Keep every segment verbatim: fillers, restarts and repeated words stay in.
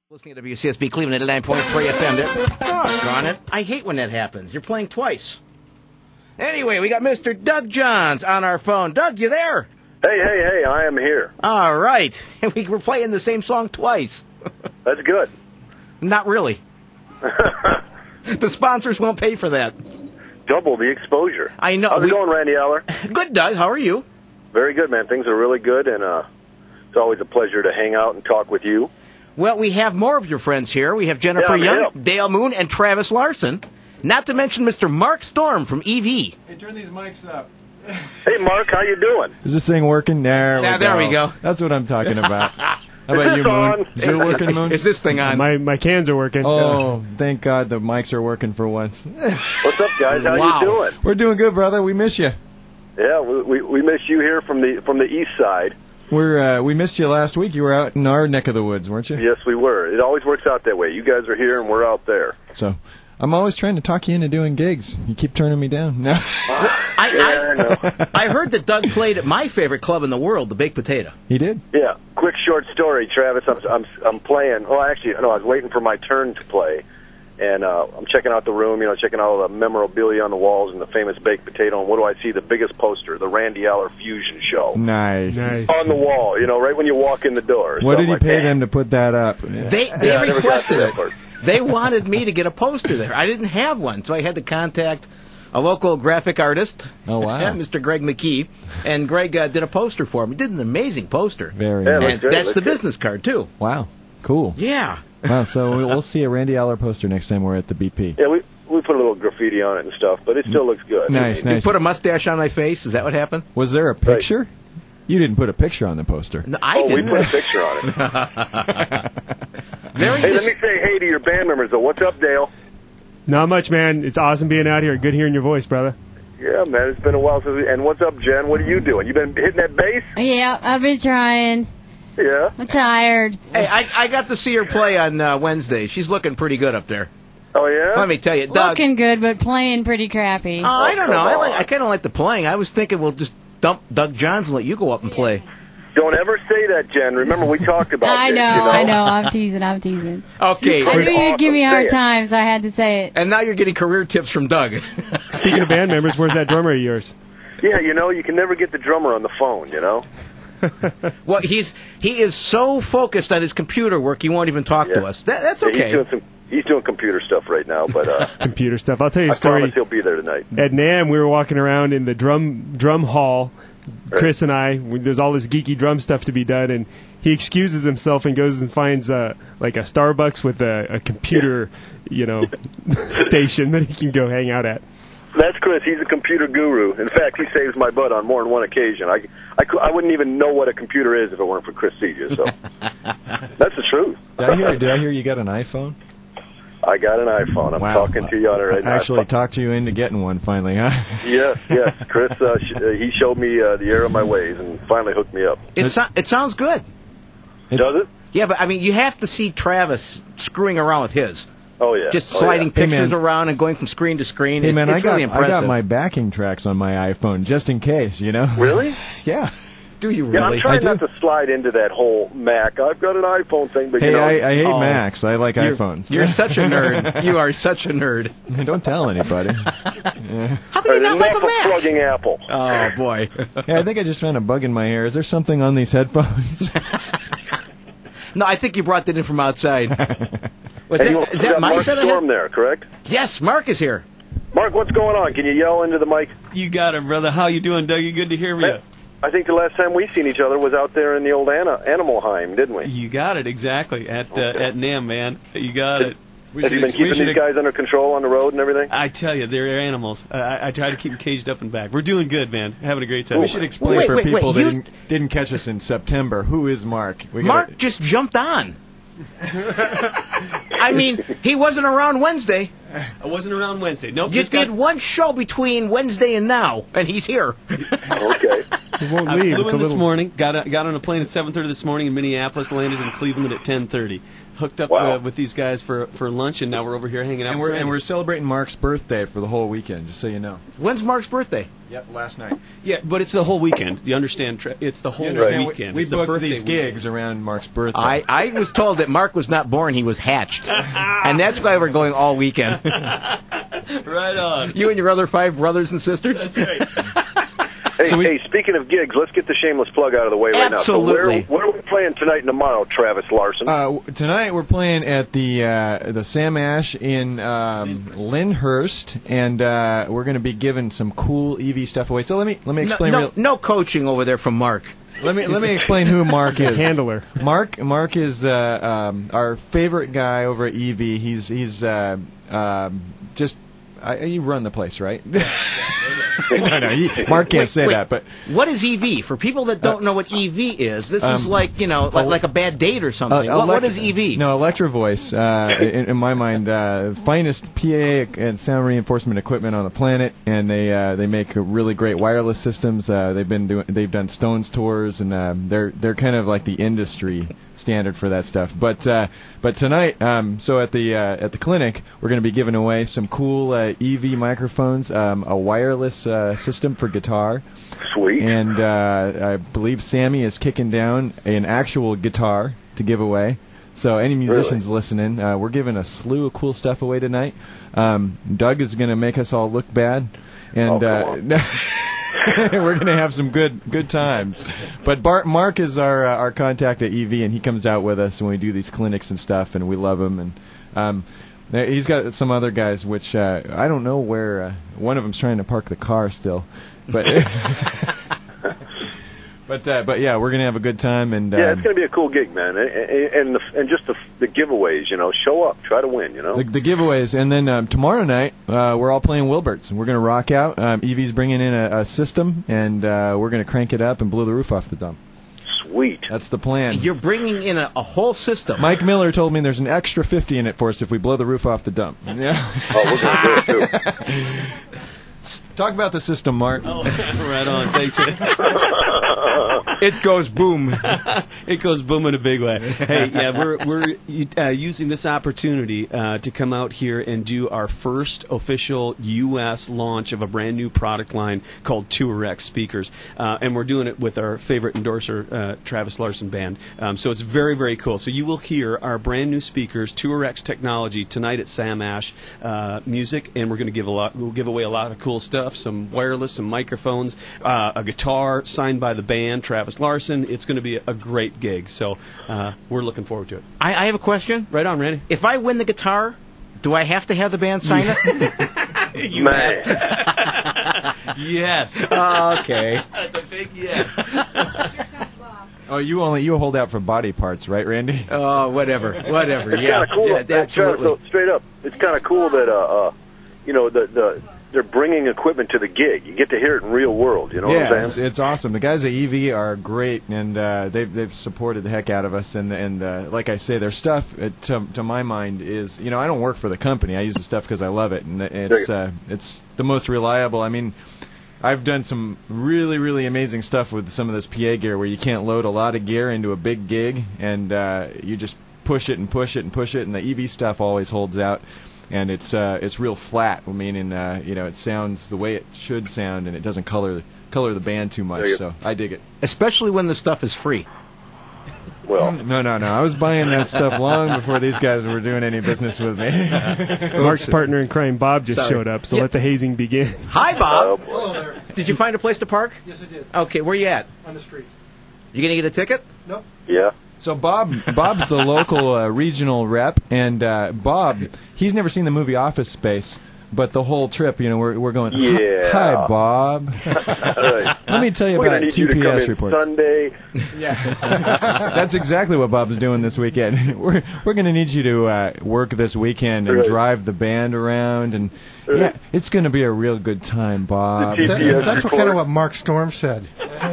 Listening to W C S B Cleveland at nine point three F M. Doggone it. I hate when that happens. You're playing twice. Anyway, we got Mister Doug Johns on our phone. Doug, you there? Hey, hey, hey, I am here. All right. We were playing the same song twice. That's good. Not really. The sponsors won't pay for that. Double the exposure. I know. How's we... it going, Randy Aller? Good, Doug. How are you? Very good, man. Things are really good, and uh, it's always a pleasure to hang out and talk with you. Well, we have more of your friends here. We have Jennifer yeah, Young, Dale Moon, and Travis Larson. Not to mention Mister Mark Storm from E V. Hey, turn these mics up. Hey, Mark, how you doing? Is this thing working? There yeah, we go. There we go. That's what I'm talking about. How Is about you, Moon? On? Is it working, Moon? Is this thing on? My my cans are working. Oh, thank God the mics are working for once. What's up, guys? How Wow. you doing? We're doing good, brother. We miss you. Yeah, we, we we miss you here from the from the east side. We're uh, we missed you last week. You were out in our neck of the woods, weren't you? Yes, we were. It always works out that way. You guys are here, and we're out there. So I'm always trying to talk you into doing gigs. You keep turning me down. No. I, Yeah, I know. I, I heard that Doug played at my favorite club in the world, the Baked Potato. He did. Yeah, quick short story, Travis. I'm I'm I'm playing. Well, actually, no, I was waiting for my turn to play, and uh, I'm checking out the room. You know, checking out all the memorabilia on the walls and the famous baked potato. And what do I see? The biggest poster, the Randy Aller Fusion Show, Nice. Nice. on the wall. You know, right when you walk in the door. What So did I'm he like, pay "Damn." them to put that up? They they Yeah, I never got requested to that it. part. They wanted me to get a poster there. I didn't have one, so I had to contact a local graphic artist. Oh, wow. Mister Greg McKee, and Greg uh, did a poster for me. Did an amazing poster. Very Yeah, nice. And looks good, that's looks the good. business card too. Wow. Cool. Yeah. Wow, so we'll see a Randy Aller poster next time we're at the B P. Yeah, we we put a little graffiti on it and stuff, but it still looks good. Nice, You nice. put a mustache on my face. Is that what happened? Was there a picture? You didn't put a picture on the poster. No, I Oh, we didn't. put a picture on it. Very Hey, let dis- me say hey to your band members, though. What's up, Dale? Not much, man. It's awesome being out here. Good hearing your voice, brother. Yeah, man, it's been a while since we... And what's up, Jen? What are you doing? You been hitting that bass? Yeah, I've been trying. Yeah. I'm tired. Hey, I, I got to see her play on uh, Wednesday. She's looking pretty good up there. Oh, yeah? Let me tell you, Doug. Looking good, but playing pretty crappy. Oh, I don't know. come I like. on. I kind of like the playing. I was thinking we'll just dump Doug Johns and let you go up and play. Don't ever say that, Jen. Remember, we talked about I this, know, you know? I know. I'm teasing, I'm teasing. Okay. I knew you'd give me a hard Say it. time, so I had to say it. And now you're getting career tips from Doug. Speaking of band members, where's that drummer of yours? Yeah, you know, you can never get the drummer on the phone, you know? Well, he's he is so focused on his computer work, he won't even talk to Yeah. us. That, that's Yeah, okay. he's doing some... He's doing computer stuff right now, but uh, Computer stuff. I'll tell you I a story. promise he'll be there tonight. At NAMM, we were walking around in the drum drum hall. Chris and I, we- there's all this geeky drum stuff to be done, and he excuses himself and goes and finds uh, like a Starbucks with a, a computer, you know, station that he can go hang out at. That's Chris. He's a computer guru. In fact, he saves my butt on more than one occasion. I, I, cou- I wouldn't even know what a computer is if it weren't for Chris Seeger, so that's the truth. Did I hear, did I hear you got an iPhone? I got an iPhone. I'm Wow. talking to you on it right now. I actually talked you into getting one finally, huh? Yes, yes. Chris, uh, sh- uh, he showed me uh, the error of my ways and finally hooked me up. It, so, it sounds good. It's- Does it? Yeah, but I mean, you have to see Travis screwing around with his. Oh, yeah. Just Oh, sliding yeah. Hey, pictures man. around and going from screen to screen. Hey it's, man, it's I got really I impressive. got my backing tracks on my iPhone just in case, you know. Really? Yeah. Do you Yeah, really? I'm trying I not do. to slide into that whole Mac. I've got an iPhone thing, but Hey, you know, I, I hate Oh. Macs. I like You're- iPhones. You're such a nerd. You are such a nerd. Don't tell anybody. How can All you right, not like a enough of Mac? plugging Apple. Oh boy. Yeah, I think I just found a bug in my hair. Is there something on these headphones? No, I think you brought that in from outside. Was Hey, you that, is got that my Mark set of Storm head- there, correct? Yes, Mark is here. Mark, what's going on? Can you yell into the mic? You got it, brother. How you doing, Dougie? Good to hear you. I think the last time we seen each other was out there in the old Ana- Animal Heim, didn't we? You got it exactly at uh, Okay. at NAMM, man. You got it. Have you been keeping these guys under control on the road and everything? I tell you, they're animals. Uh, I, I try to keep them caged up and back. We're doing good, man. Having a great time. We should explain Wait, for wait, wait, people that you- didn't, didn't catch us in September. Who is Mark? We Mark gotta- just jumped on. I mean, he wasn't around Wednesday. I wasn't around Wednesday. Nope. You just got- did one show between Wednesday and now, and he's here. Okay. It won't I leave. flew It's in a this little. morning, got, a, got on a plane at seven thirty this morning in Minneapolis, landed in Cleveland at ten thirty. Hooked up Wow. uh, with these guys for, for lunch, and now we're over here hanging out. And with we're and Randy. we're celebrating Mark's birthday for the whole weekend, just so you know. When's Mark's birthday? Yep, last night. Yeah, but it's the whole weekend. You understand? Tra- It's the whole You understand, we- weekend. We, it's the booked birthday these weekend. gigs around Mark's birthday. I, I was told that Mark was not born, he was hatched. And that's why we're going all weekend. Right on. You and your other five brothers and sisters? That's right. Hey, So we- hey, speaking of gigs, let's get the shameless plug out of the way right Absolutely. now. So where, where are we playing tonight and tomorrow, Travis Larson? Uh, w- tonight we're playing at the uh, the Sam Ash in um, Lyndhurst, and uh, we're going to be giving some cool E V stuff away. So let me let me No, explain. no, real, no coaching over there from Mark. let me let me explain who Mark A is. handler. Mark Mark is uh, um, our favorite guy over at E V. He's he's uh, um, just I, you run the place, right? no, no, he, Mark can't Wait, say wait. that, but What is E V? For people that don't know what E V is, this is um, like, you know, like, like a bad date or something. Uh, what, what elect- is E V? No, Electro Voice. Uh, in, in my mind, uh, finest P A and sound reinforcement equipment on the planet, and they uh, they make really great wireless systems. Uh, they've been doing they've done Stones tours, and uh, they're they're kind of like the industry standard for that stuff. But uh, but tonight, um, so at the uh, at the clinic, we're going to be giving away some cool uh, E V microphones, um, a wireless uh, system for guitar. Sweet. And uh, I believe Sammy is kicking down an actual guitar to give away. So any musicians Really? listening, uh, we're giving a slew of cool stuff away tonight. Um, Doug is going to make us all look bad, and Oh, come uh, we're going to have some good good times. But Bart Mark is our uh, our contact at E V, and he comes out with us when we do these clinics and stuff, and we love him. And um, he's got some other guys, which uh, I don't know where. Uh, one of them's trying to park the car still, but. But uh, but yeah, we're gonna have a good time, and yeah, uh, it's going to be a cool gig, man. And and, the, and just the, the giveaways, you know, show up, try to win, you know. the, the giveaways, and then um, tomorrow night uh, we're all playing Wilberts, and we're gonna rock out. Um, Evie's bringing in a, a system, and uh, we're gonna crank it up and blow the roof off the dump. Sweet. That's the plan. You're bringing in a, a whole system. Mike Miller told me there's an extra fifty in it for us if we blow the roof off the dump. Yeah. Oh, we're going to do it too. Talk about the system, Mark. Oh, right on. Thanks. It goes boom. It goes boom in a big way. Hey, yeah, we're we're uh, using this opportunity uh, to come out here and do our first official U S launch of a brand new product line called Tour X speakers, uh, and we're doing it with our favorite endorser, uh, Travis Larson Band. Um, so it's very very cool. So you will hear our brand new speakers, Tour X technology, tonight at Sam Ash uh, Music, and we're going to give a lot. We'll give away a lot of cool stuff. Some wireless, some microphones, uh, a guitar signed by the band, Travis Larson. It's going to be a great gig, so uh, we're looking forward to it. I, I have a question. Right on, Randy. If I win the guitar, do I have to have the band sign it? You Man. Yes. Oh, okay. That's a big yes. Oh, you only you hold out for body parts, right, Randy? Oh, whatever. Whatever. It's Yeah. kind of cool. Yeah, It's kinda- absolutely. so straight up, it's kind of cool that uh, uh, you know, the the they're bringing equipment to the gig. You get to hear it in real world. You know Yeah, what I'm it's, saying? it's awesome. The guys at E V are great, and uh, they've they've supported the heck out of us. And and uh, like I say, their stuff, uh, to to my mind, is you know I don't work for the company. I use the stuff because I love it, and it's uh, it's the most reliable. I mean, I've done some really really amazing stuff with some of this P A gear where you can't load a lot of gear into a big gig, and uh, you just push it and push it and push it, and the E V stuff always holds out. And it's uh, it's real flat, meaning uh, you know it sounds the way it should sound, and it doesn't color color the band too much. There you So I dig it. Especially when the stuff is free. Well, No, no, no. I was buying that stuff long before these guys were doing any business with me. Mark's partner in crime, Bob, just Sorry. showed up, so Yeah. let the hazing begin. Hi, Bob. uh, Hello there. Did you find a place to park? Yes, I did. Okay, where you at? On the street. You gonna get a ticket? Nope. yeah. So Bob, Bob's the local uh, regional rep, and uh, Bob, he's never seen the movie Office Space, but the whole trip, you know, we're we're going. Yeah. Hi, Bob. Right. Let me tell you We're gonna about need you to come T P S in reports. Sunday. That's exactly what Bob's doing this weekend. We're we're going to need you to uh, work this weekend and Right. drive the band around, and yeah, it's going to be a real good time, Bob. The G P S That- that's what report. kind of what Mark Storm said.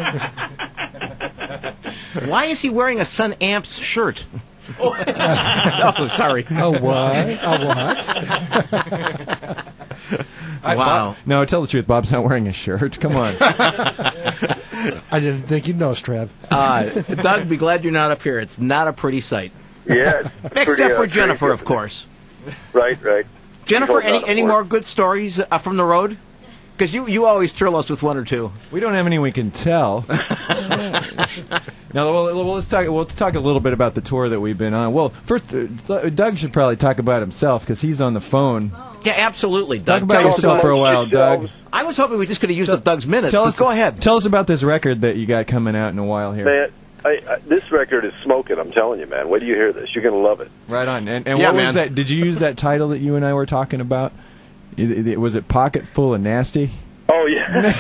Why is he wearing a Sun Amps shirt? Oh, sorry. Oh, what? Oh, what? I- Wow. Bob- no, tell the truth. Bob's not wearing a shirt. Come on. I didn't think you'd know, Trav. Uh, Doug, be glad you're not up here. It's not a pretty sight. Yeah. it's Except pretty, uh, for Jennifer, crazy. of course. Right, right. Jennifer, She's any holding any on more for good stories uh, from the road? Because you, you always thrill us with one or two. We don't have any we can tell. Now, well, well, let's talk. We'll talk a little bit about the tour that we've been on. Well, first, uh, Doug should probably talk about himself because he's on the phone. Yeah, absolutely. Talk Doug, about tell us yourself about- for a while, Doug. I was hoping we just could have used up Doug's minutes. Tell but us. Go ahead. Tell us about this record that you got coming out in a while here. Man, I, I, this record is smoking, I'm telling you, man. Wait till you hear this. You're going to love it. Right on. And, and Yeah, what was man. that? Did you use that title that you and I were talking about? It, it, was it Pocket Full of Nasty? Oh, yeah.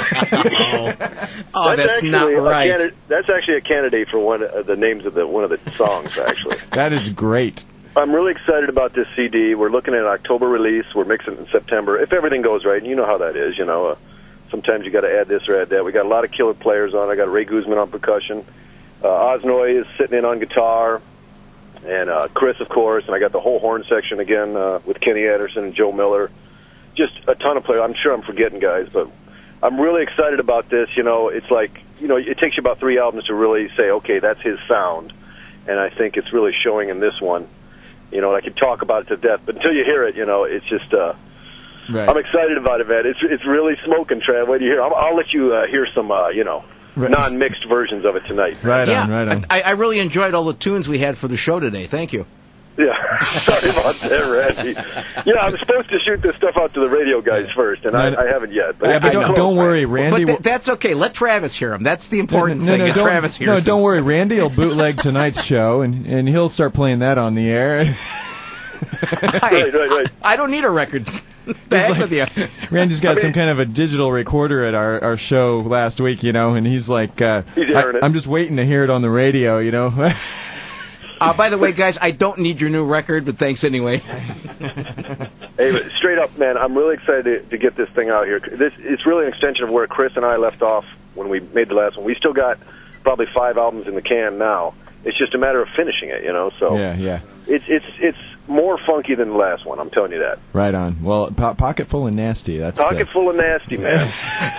Oh, that's, actually not a right. candidate- that's actually a candidate for one of the names of the one of the songs, actually. That is great. I'm really excited about this C D. We're looking at an October release. We're mixing it in September. If everything goes right, and you know how that is, you know, uh, sometimes you got to add this or add that. We got a lot of killer players on. I got Ray Guzman on percussion. Uh, Osnoy is sitting in on guitar. And uh, Chris, of course. And I got the whole horn section again uh, with Kenny Anderson and Joe Miller. Just a ton of players. I'm sure I'm forgetting guys, but I'm really excited about this. You know, it's like, you know, it takes you about three albums to really say, okay, that's his sound. And I think it's really showing in this one. You know, and I could talk about it to death, but until you hear it, you know, it's just, uh, Right. I'm excited about it, man. It's it's really smoking, Trav. Wait till you hear. I'll, I'll let you uh, hear some, uh, you know, Right. non-mixed versions of it tonight. Right yeah, on, right on. I, I really enjoyed all the tunes we had for the show today. Thank you. Yeah, sorry about that, Randy. Yeah, I'm supposed to shoot this stuff out to the radio guys first, and I, No, I haven't yet. But Yeah, but it's don't, close, don't man. worry, Randy. but th- that's okay. Let Travis hear him. That's the important no, thing. no, that don't, Travis hears no, him. don't worry. Randy will bootleg tonight's show, and, and he'll start playing that on the air. I, Right, right, right. I don't need a record. The heck with you. Randy's got some kind of a digital recorder at our, our show last week, you know, and he's like, uh, He's hearing I, it. I'm just waiting to hear it on the radio, you know. Uh, by the way, guys, I don't need your new record, but thanks anyway. Hey, but straight up, man, I'm really excited to, to get this thing out here. This it's really an extension of where Chris and I left off when we made the last one. We still got probably five albums in the can now. It's just a matter of finishing it, you know. So Yeah, yeah. it's it's it's more funky than the last one. I'm telling you that. Right on. Well, po- Pocket Full of Nasty. That's uh, Pocket full of nasty, man.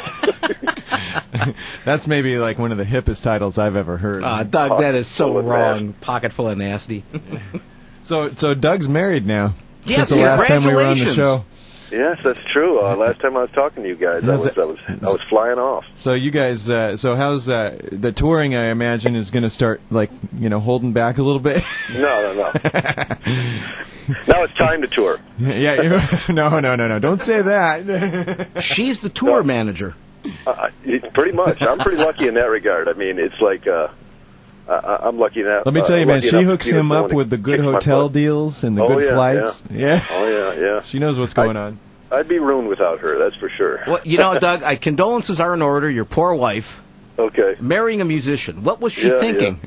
that's maybe like one of the hippest titles I've ever heard. Uh, Doug, that is so Full of wrong. Pocket full of nasty. so, so Doug's married now. Yes, since the last time we were on the congratulations. show. Yes, that's true. Uh, last time I was talking to you guys, I was I was I was flying off. So you guys, uh, so how's uh, the touring? I imagine is going to start like you know holding back a little bit. No, no, no. Now it's time to tour. yeah, you, no, no, no, no. Don't say that. She's the tour manager. Uh, it- pretty much. I'm pretty lucky in that regard. I mean, it's like uh, I, I'm lucky enough. Let me uh, tell you, man. lucky She enough to hooks be the him up one with the that good kicks my hotel butt. deals and the Oh, good yeah, flights. Yeah. Oh yeah, yeah. She knows what's going on. I'd be ruined without her. That's for sure. Well, you know, Doug, I, condolences are in order. Your poor wife Okay. marrying a musician. What was she Yeah, thinking?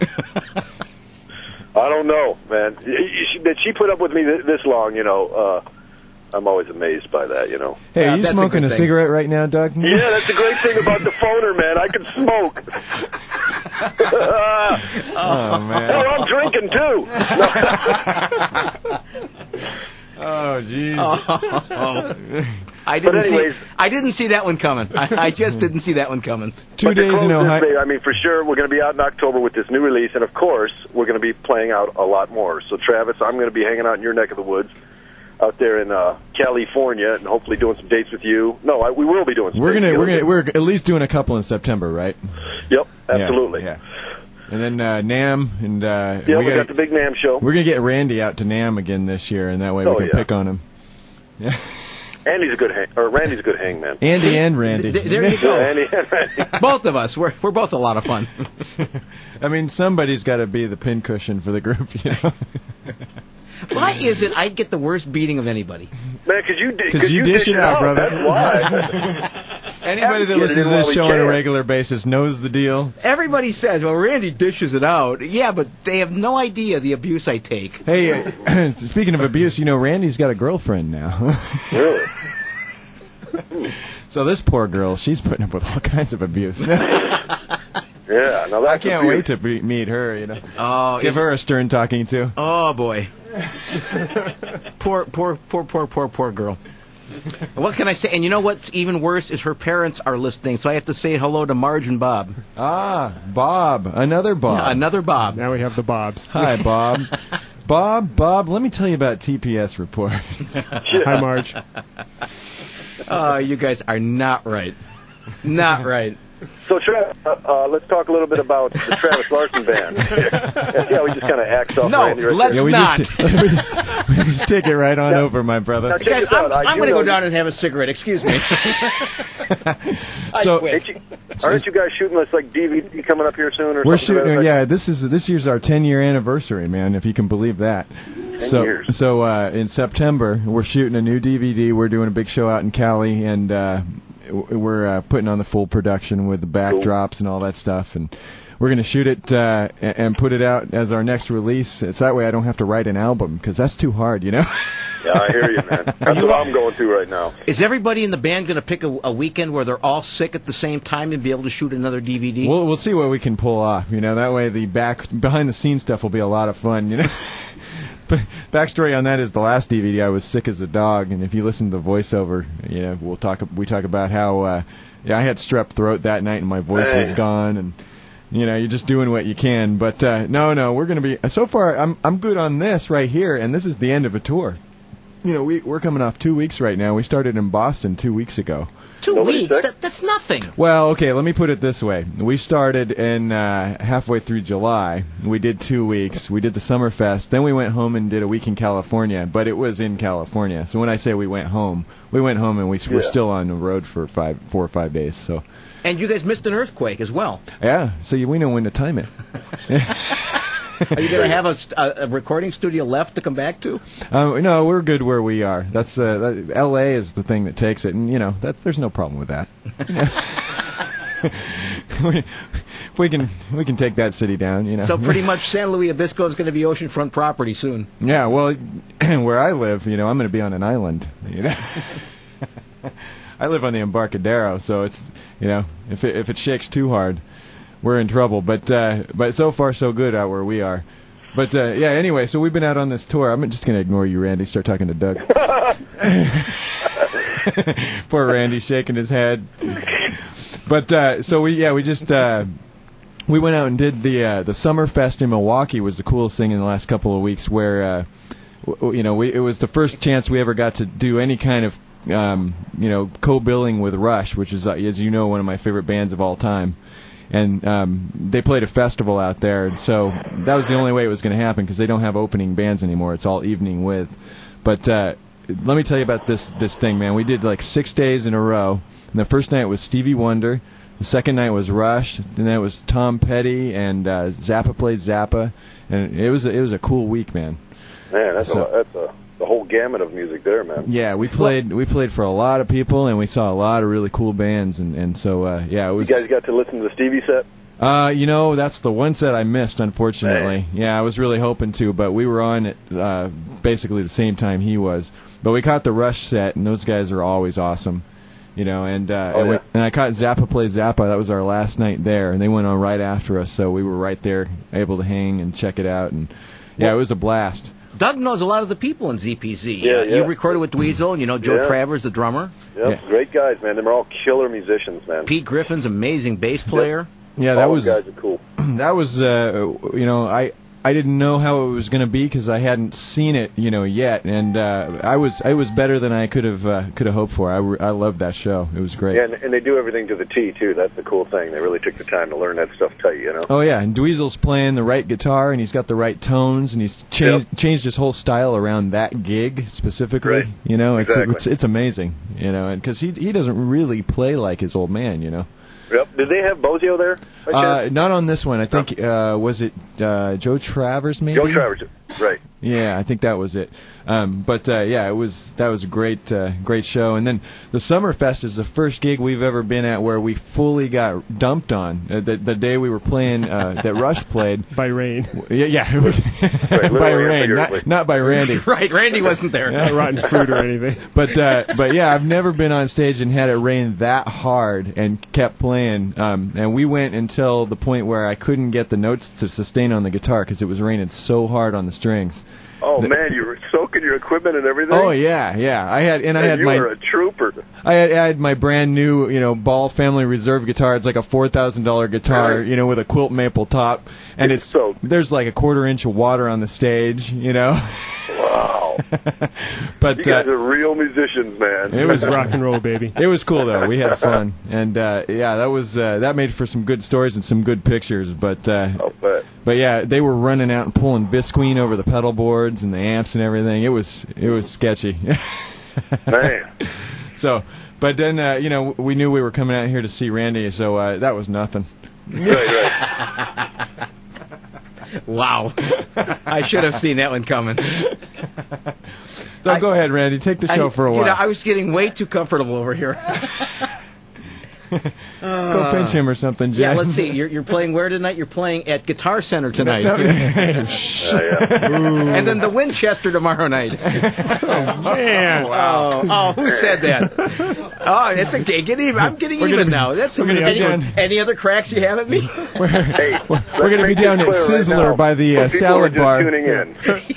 I don't know, man. Y- y- she- That she put up with me th- this long, you know. Uh, I'm always amazed by that, you know. Hey, Yeah, are you that's a smoking good a, thing. cigarette right now, Doug? Yeah, that's the great thing about the phoner, man. I can smoke. Oh man. Hell, I'm drinking too. Oh jeez. I didn't But anyways- see. I didn't see that one coming. I, I just didn't see that one coming. Two But to days close in this, Ohio. babe, I mean, for sure, we're going to be out in October with this new release, and of course, we're going to be playing out a lot more. So, Travis, I'm going to be hanging out in your neck of the woods, out there in uh, California, and hopefully doing some dates with you. No, I, we will be doing. Some We're dates gonna we're together. gonna we're at least doing a couple in September, right? Yep, absolutely. Yeah. yeah. And then uh, Nam and uh, Yeah, we, gotta- got the Big Nam show, we're gonna get Randy out to Nam again this year, and that way we Oh, can yeah. pick on him. Yeah. Andy's a good hang, or Randy's a good hangman. Andy See? and Randy. Th- there you Yeah, go. Andy and Randy. Both of us. We're we're both a lot of fun. I mean, somebody's got to be the pincushion for the group, you know. Why is it I get the worst beating of anybody? Man, because you, di- 'Cause 'cause you dish it out, brother. That's why. Anybody that Get it listens in to while this we show on a can. regular basis knows the deal. Everybody says, "Well, Randy dishes it out." Yeah, but they have no idea the abuse I take. Hey, uh, speaking of abuse, you know, Randy's got a girlfriend now. Really? So this poor girl, she's putting up with all kinds of abuse. Yeah. Now that's I can't abuse. wait to be, meet her, you know. Oh, Give is- her a stern talking to. Oh boy. poor, poor, poor, poor, poor, poor girl. What can I say? And you know what's even worse is her parents are listening, so I have to say hello to Marge and Bob. Ah, Bob. Another Bob. Yeah, another Bob. Now we have the Bobs. Hi, Bob. Bob, Bob, let me tell you about T P S reports. Hi, Marge. Oh, you guys are not right. Not right. So, Travis, uh, uh, let's talk a little bit about the Travis Larson Band. Yeah, we just kind of axed off No, Randy right let's there. Yeah, we not. just, we just we just take it right on Now- over, my brother. now check Guys, this out. I'm, I I'm do going to go know- down and have a cigarette. Excuse me. So- I quit. Ain't you, aren't you guys shooting this like D V D coming up here soon or We're something? shooting. like that? Yeah, this is this year's our ten year anniversary, man. If you can believe that. so years. so uh, in September we're shooting a new D V D. We're doing a big show out in Cali, and uh, w- we're uh, putting on the full production with the backdrops and all that stuff, and we're going to shoot it uh, a- and put it out as our next release. It's that way I don't have to write an album because that's too hard, you know. Yeah, I hear you, man. That's you- what I'm going through right now. Is everybody in the band going to pick a, a weekend where they're all sick at the same time and be able to shoot another D V D? We'll we'll see what we can pull off. You know, that way the back behind the scenes stuff will be a lot of fun. You know. But backstory on that is the last D V D I was sick as a dog, and if you listen to the voiceover, you know, we'll talk. We talk about how uh, yeah, I had strep throat that night and my voice was Hey. gone, and you know, you're just doing what you can. But uh, no, no, we're gonna be so far. I'm I'm good on this right here, and this is the end of a tour. You know, we we're coming off two weeks right now. We started in Boston two weeks ago. Two Nobody's weeks? sick? That, that's nothing. Well, okay, let me put it this way. We started in uh, halfway through July. We did two weeks. We did the Summerfest. Then we went home and did a week in California, but it was in California. So when I say we went home, we went home and we s- were Yeah. still on the road for five, four or five days. So, And you guys missed an earthquake as well. yeah, so you- we know when to time it. Are you going to have a, st- a, a recording studio left to come back to? Um, no, we're good where we are. That's uh, that, L A is the thing that takes it, and you know that there's no problem with that. we, we can we can take that city down, you know. So pretty much San Luis Obispo is going to be oceanfront property soon. Yeah, well, where I live, you know, I'm going to be on an island. You know, I live on the Embarcadero, so it's you know, if it, if it shakes too hard, we're in trouble. But uh, but so far so good out where we are. But uh, yeah, anyway, so we've been out on this tour. I'm just going to ignore you, Randy. Start talking to Doug. Poor Randy shaking his head. But uh, so we yeah we just. Uh, We went out and did the uh, the Summerfest in Milwaukee. Was the coolest thing in the last couple of weeks. Where uh, w- you know we, it was the first chance we ever got to do any kind of um, you know co-billing with Rush, which is uh, as you know one of my favorite bands of all time. And um, they played a festival out there, and so that was the only way it was going to happen because they don't have opening bands anymore. It's all evening with. But uh, let me tell you about this this thing, man. We did like six days in a row. And the first night was Stevie Wonder. The second night was Rush, and then it was Tom Petty, and uh, Zappa played Zappa, and it was a, it was a cool week, man. Man, that's So- a, that's a the whole gamut of music there, man. Yeah, we played we played for a lot of people, and we saw a lot of really cool bands, and and so uh, yeah, it You was. guys got to listen to the Stevie set? Uh, you know, that's the one set I missed, unfortunately. Yeah, I was really hoping to, but we were on it uh, basically the same time he was. But we caught the Rush set, and those guys are always awesome. You know, and uh, Oh, and, we, yeah. and I caught Zappa play Zappa. That was our last night there, and they went on right after us, so we were right there, able to hang and check it out, and yeah, it was a blast. Doug knows a lot of the people in Z P Z. Yeah, Uh, yeah. You recorded with Dweezil, you know Joe Yeah. Travers, the drummer. Yep, Yeah. great guys, man. They're all killer musicians, man. Pete Griffin's amazing bass player. Yeah, that all was those guys are cool. that was uh, you know I I didn't know how it was going to be because I hadn't seen it you know yet, and uh, I was it was better than I could have uh, could have hoped for. I, re- I loved that show. It was great. Yeah, and, and they do everything to the T, too. That's the cool thing. They really took the time to learn that stuff tight, you know? Oh yeah, and Dweezil's playing the right guitar, and he's got the right tones, and he's changed Yep. changed his whole style around that gig specifically. Right. You know, it's Exactly. it's it's amazing. You know, and because he he doesn't really play like his old man. You know, Yep. Did they have Bozio there? by uh, chance? not on this one. I think uh, was it uh, Joe Travers maybe? Joe Travers. Right. Yeah, I think that was it. Um, but uh, yeah, it was that was a great uh, great show. And then the Summerfest is the first gig we've ever been at where we fully got dumped on. Uh, the the day we were playing uh, that Rush played. By rain. Yeah, yeah, literally by and rain, figuratively. not, not by Randy. Right, Randy wasn't there. Not rotten fruit or anything. But uh, but yeah, I've never been on stage and had it rain that hard and kept playing. Um, and we went until the point where I couldn't get the notes to sustain on the guitar because it was raining so hard on the strings. Oh man, you were soaking your equipment and everything. Oh yeah, yeah. I had and I Man, had you my were a trooper. I had, I had my brand new, you know, Ball Family Reserve guitar. It's like a four thousand dollar guitar, Right. you know, with a quilt maple top, and It's it's, soaked. there's like a quarter inch of water on the stage, you know. Wow, But you guys uh, are real musicians, man. it was Rock and roll, baby. It was cool though. We had fun, and uh, yeah, that was uh, that made for some good stories and some good pictures. But uh, I'll bet. but yeah, they were running out and pulling Bisqueen over the pedal boards and the amps and everything. It was it was sketchy. Man. So, but then uh, you know we knew we were coming out here to see Randy, so uh, that was nothing. Right, right. Wow. I should have seen that one coming. So I- go ahead, Randy, take the show I- for a while. You know, I was getting way too comfortable over here. Go pinch him or something, Jay. Yeah, let's see. You're, you're playing where tonight? You're playing at Guitar Center tonight. Shh. And then the Winchester tomorrow night. Man. Oh, oh, who said that? Oh, it's okay. Get even. I'm getting We're even gonna be- now. That's we're gonna be any, down- any other cracks you have at me? Hey, We're going to be down at Sizzler by the uh, People salad are just bar. tuning in.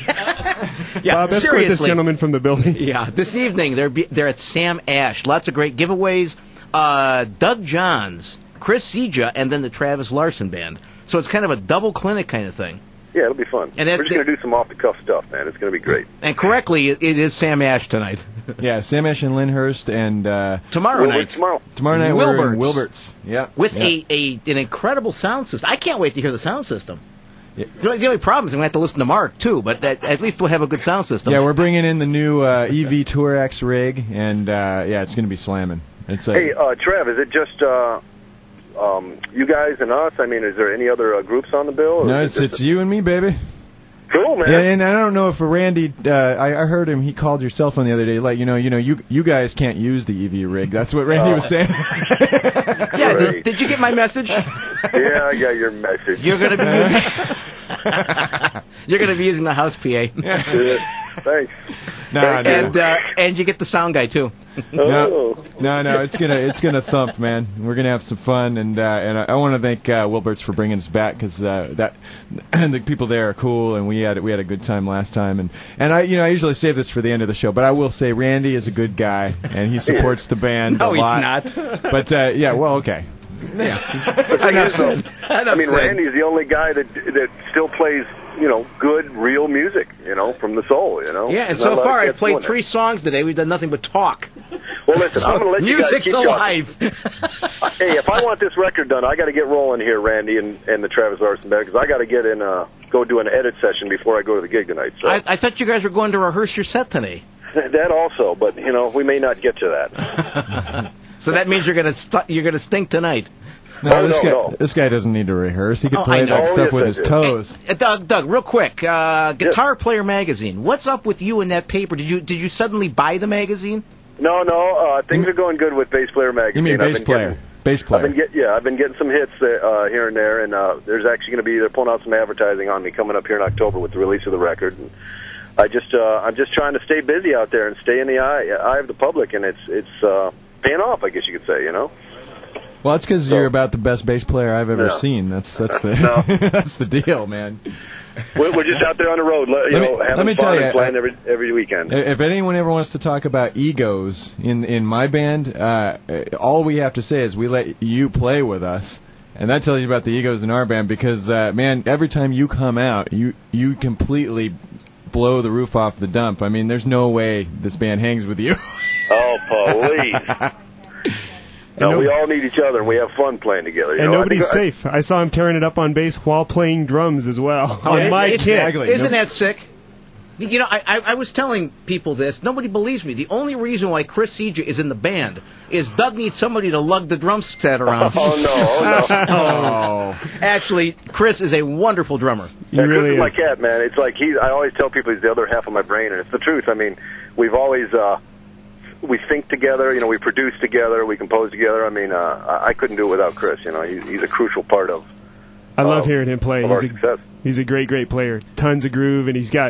Yeah, Bob, escort this seriously. gentleman from the building. Yeah, this evening they're be, they're at Sam Ash. Lots of great giveaways. Uh, Doug Johns, Chris Seja, and then the Travis Larson Band. So it's kind of a double clinic kind of thing. Yeah, it'll be fun. And that- We're just going to do some off-the-cuff stuff, man. It's going to be great. And correctly, it, it is Sam Ash tonight. Yeah, Sam Ash and Lyndhurst, and uh, Tomorrow Well, night. tomorrow. tomorrow night we're in Wilbert's. Wilbert's. Yeah, With yeah. a, a an incredible sound system. I can't wait to hear the sound system. Yeah. The only- the only problem is I'm going to have to listen to Mark, too, but that, at least we'll have a good sound system. Yeah, we're bringing in the new uh, E V Tour X rig, and uh, yeah, it's going to be slamming. It's like, Hey, uh, Trev, is it just uh, um, you guys and us? I mean, is there any other uh, groups on the bill? or no, is it's it it's just you and me, baby. a- Cool, man. Yeah, and I don't know if Randy. Uh, I, I heard him. He called your cell phone the other day. Like, you know, you know, you you guys can't use the E V rig. That's what Randy was saying. Yeah, did, Great. did you get my message? Yeah, I got your message. You're going to be using... You're going to be using the house P A. Yeah, Thanks. no, no, And uh, and you get the sound guy, too. no, Oh. no, no. It's gonna it's gonna thump, man. We're gonna have some fun, and uh, and I, I want to thank uh, Wilbert's for bringing us back because uh, that the people there are cool, and we had we had a good time last time, and and I you know I usually save this for the end of the show, but I will say Randy is a good guy, and he supports the band No, a he's lot. not. But uh, yeah, well, okay. Enough said. I mean, Enough said. Randy's the only guy that that still plays, you know, good, real music, you know, from the soul, you know. Yeah, and There's not a so lot of far I've cats played doing three songs today. We've done nothing but talk. that. Well, listen, I'm going to let you guys Music's keep talking. alive. Hey, if I want this record done, I got to get rolling here, Randy, and, and the Travis Larson Band, because I got to get in, uh, go do an edit session before I go to the gig tonight. So I, I thought you guys were going to rehearse your set today. that also, but you know, we may not get to that. So that means you're gonna st- you're gonna stink tonight. No, Oh, this no, guy no. this guy doesn't need to rehearse. He could Oh, play I know. that Oh, stuff yes, with I his do. toes. Uh, Doug, Doug, real quick, uh, Guitar Player Magazine. What's up with you in that paper? Did you did you suddenly buy the magazine? No, no, uh, things are going good with Bass Player Magazine. You mean I've bass been player? getting- Bass I've player. been get, yeah, I've been getting some hits uh, here and there, and uh, there's actually going to be they're pulling out some advertising on me coming up here in October with the release of the record. And I just uh, I'm just trying to stay busy out there and stay in the eye eye of the public, and it's it's uh, paying off, I guess you could say, you know. Well, that's because So- you're about the best bass player I've ever No. seen. That's that's the No. that's the deal, man. We're, we're just out there on the road, you Let me- know, let having me fun tell and you, playing I- every every weekend. If anyone ever wants to talk about egos in in my band, uh, all we have to say is we let you play with us, and that tells you about the egos in our band. Because uh, man, every time you come out, you you completely blow the roof off the dump. I mean, there's no way this band hangs with you. Oh, please. No, no- we all need each other, and we have fun playing together. You And know? I nobody's think I- safe. I saw him tearing it up on bass while playing drums as well on it- my it's- kit. Exactly. Isn't No- that sick? You know, I, I, I was telling people this. Nobody believes me. The only reason why Chris Seja is in the band is Doug needs somebody to lug the drum set around. Oh no! Oh no! Oh, Actually, Chris is a wonderful drummer. He Yeah, really Chris is. is my cat, man. It's like he's. I always tell people he's the other half of my brain, and it's the truth. I mean, we've always uh, we think together. You know, we produce together, we compose together. I mean, uh, I I couldn't do it without Chris. You know, he's, he's a crucial part of. I love uh, hearing him play. of He's our a, success. he's a great, great player. Tons of groove, and he's got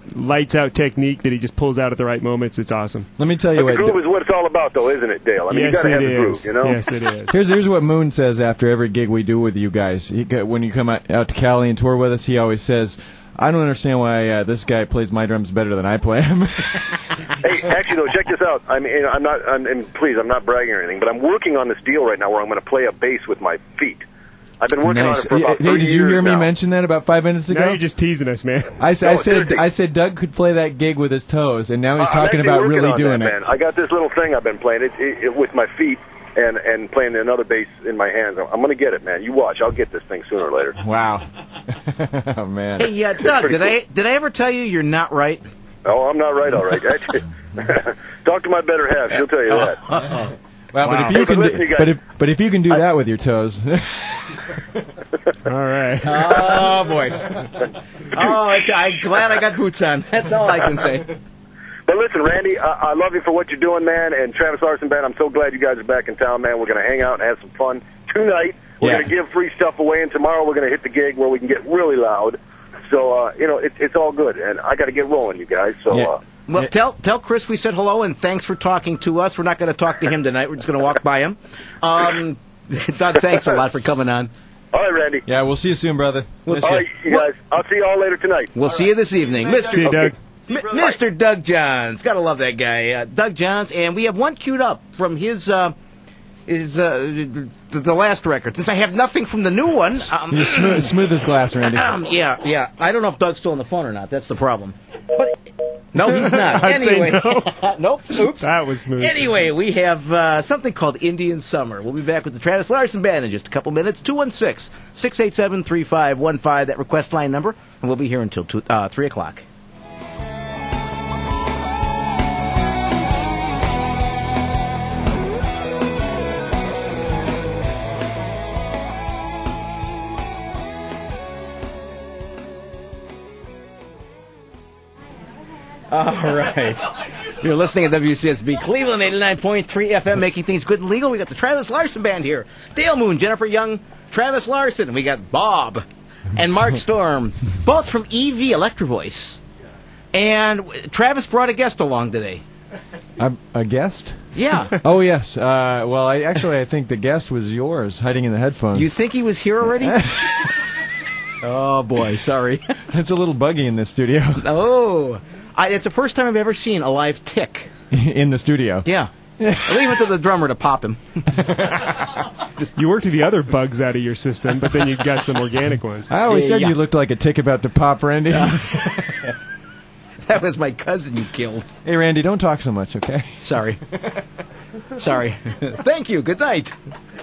lights out technique that he just pulls out at the right moments. It's awesome. Let me tell you But the what. groove is what it's all about, though, isn't it, Dale? I mean, yes, you got to it have the is. groove, you know? Yes, it is. Here's here's what Moon says after every gig we do with you guys. He, go- when you come out, out to Cali and tour with us, he always says, "I don't understand why uh, this guy plays my drums better than I play them." Hey, actually, though, check this out. I mean, I'm not, I'm, and please, I'm not bragging or anything, but I'm working on this deal right now where I'm going to play a bass with my feet. I've been working Nice. on it for about Hey, three did you years hear me now. mention that about five minutes ago? Now you're just teasing us, man. I, s- No, I said seriously. I said Doug could play that gig with his toes, and now he's I'm talking actually about working really on doing that, it. Man. I got this little thing I've been playing it, it, it with my feet and and playing another bass in my hands. I'm going to get it, man. You watch. I'll get this thing sooner or later. Wow. Oh man. Hey, uh, Doug, did I did I ever tell you you're not right? Oh, I'm not right, all right. Actually, talk to my better half. She'll tell you that. Well, Wow. but if Hey, you but can, listen, do, you guys- but if but if you can do that with your toes, All right. Oh boy. Oh, it's- I'm glad I got boots on. That's all I can say. But listen, Randy, I, I love you for what you're doing, man. And Travis Larson Band, I'm so glad you guys are back in town, man. We're going to hang out and have some fun tonight. We're Yeah. going to give free stuff away, and tomorrow we're going to hit the gig where we can get really loud. So, uh, you know, it, it's all good, and I got to get rolling, you guys. So, Yeah. uh, Well, tell tell Chris we said hello and thanks for talking to us. We're not going to talk to him tonight. We're just going to walk by him. Um, Doug, thanks a lot for coming on. all right, Randy. yeah, we'll see you soon, brother. We'll All see, right, you guys. I'll see you all later tonight. we'll see you this evening, Mister See you, Doug. M- Mister Doug Johns. Gotta love that guy, uh, Doug Johns. And we have one queued up from his uh, his uh, the, the last record. Since I have nothing from the new one, um, You're smooth, smooth as glass, Randy. um, yeah, yeah. I don't know if Doug's still on the phone or not. That's the problem. But no, he's not. I'd say anyway, no. nope. Oops. That was smooth. Anyway, we have uh, something called Indian Summer. We'll be back with the Travis Larson Band in just a couple minutes. two one six, six eight seven, three five one five, that request line number. And we'll be here until two, uh, three o'clock. All right. You're listening to W C S B Cleveland eighty-nine point three F M, making things good and legal. We got the Travis Larson Band here. Dale Moon, Jennifer Young, Travis Larson. We got Bob and Mark Storm, both from E V Electro Voice. And Travis brought a guest along today. A, a guest? Yeah. Oh yes. Uh, well, I actually I think the guest was yours, hiding in the headphones. You think he was here already? Oh, boy. Sorry. It's a little buggy in this studio. Oh. I, it's the first time I've ever seen a live tick. In the studio. Yeah. Leave it to the drummer to pop him. You worked the other bugs out of your system, but then you got some organic ones. I always Yeah, said yeah. you looked like a tick about to pop, Randy. That was my cousin you killed. Hey, Randy, don't talk so much, okay? Sorry. Sorry. Thank you. Good night.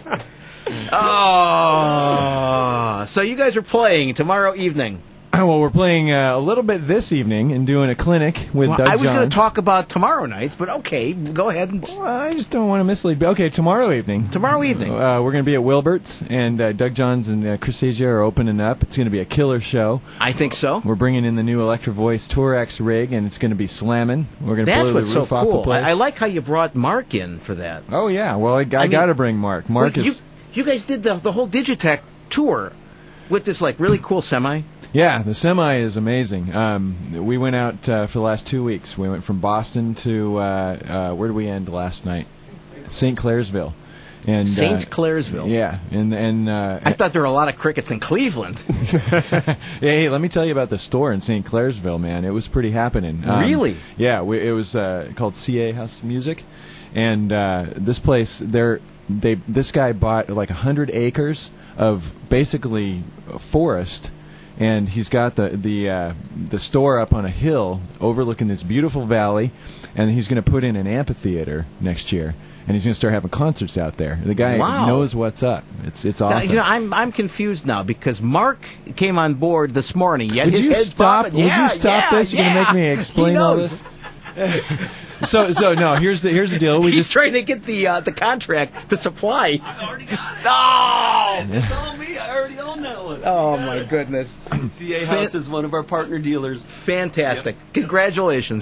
Oh, so you guys are playing tomorrow evening. Well, we're playing uh, a little bit this evening and doing a clinic with Well, Doug I was going Johns. to talk about tomorrow night, but okay, go ahead. And, Well, I just don't want to mislead. But okay, tomorrow evening. tomorrow evening. Uh, we're going to be at Wilbert's, and uh, Doug Johns and uh, Chris Asia are opening up. It's going to be a killer show. I think so. We're bringing in the new Electro Voice Tour X rig, and it's going to be slamming. We're going to That's blow what's the so roof off the cool. place. I, I like how you brought Mark in for that. Oh yeah, well I, I, mean- got to bring Mark. Mark Well, is you, you guys did the, the whole Digitech tour with this like really cool semi. yeah. The semi is amazing. Um, we went out uh, for the last two weeks. We went from Boston to uh, uh, where did we end last night? Saint Clairsville. And Saint uh, Clairsville. Yeah, and and uh, I thought there were a lot of crickets in Cleveland. hey, hey, let me tell you about the store in Saint Clairsville, man. It was pretty happening. Um, Really? Yeah, we, it was uh, called C A House Music, and uh, this place, they're, they this guy bought like a hundred acres of basically a forest, and he's got the the uh, the store up on a hill overlooking this beautiful valley, and he's going to put in an amphitheater next year. And he's going to start having concerts out there. The guy Wow. knows what's up. It's it's Now, awesome. you know, I'm I'm confused now because Mark came on board this morning. Yet Would his you head's stop? bobbing. Would Yeah, you stop yeah, this? You're yeah. gonna make me explain He all knows. this. So so no. Here's the here's the deal. We He's just trying to get the uh, the contract to supply. I already got it. Oh, It's all me. I already own that one. oh my goodness! C A House is one of our partner dealers. Fantastic! Congratulations.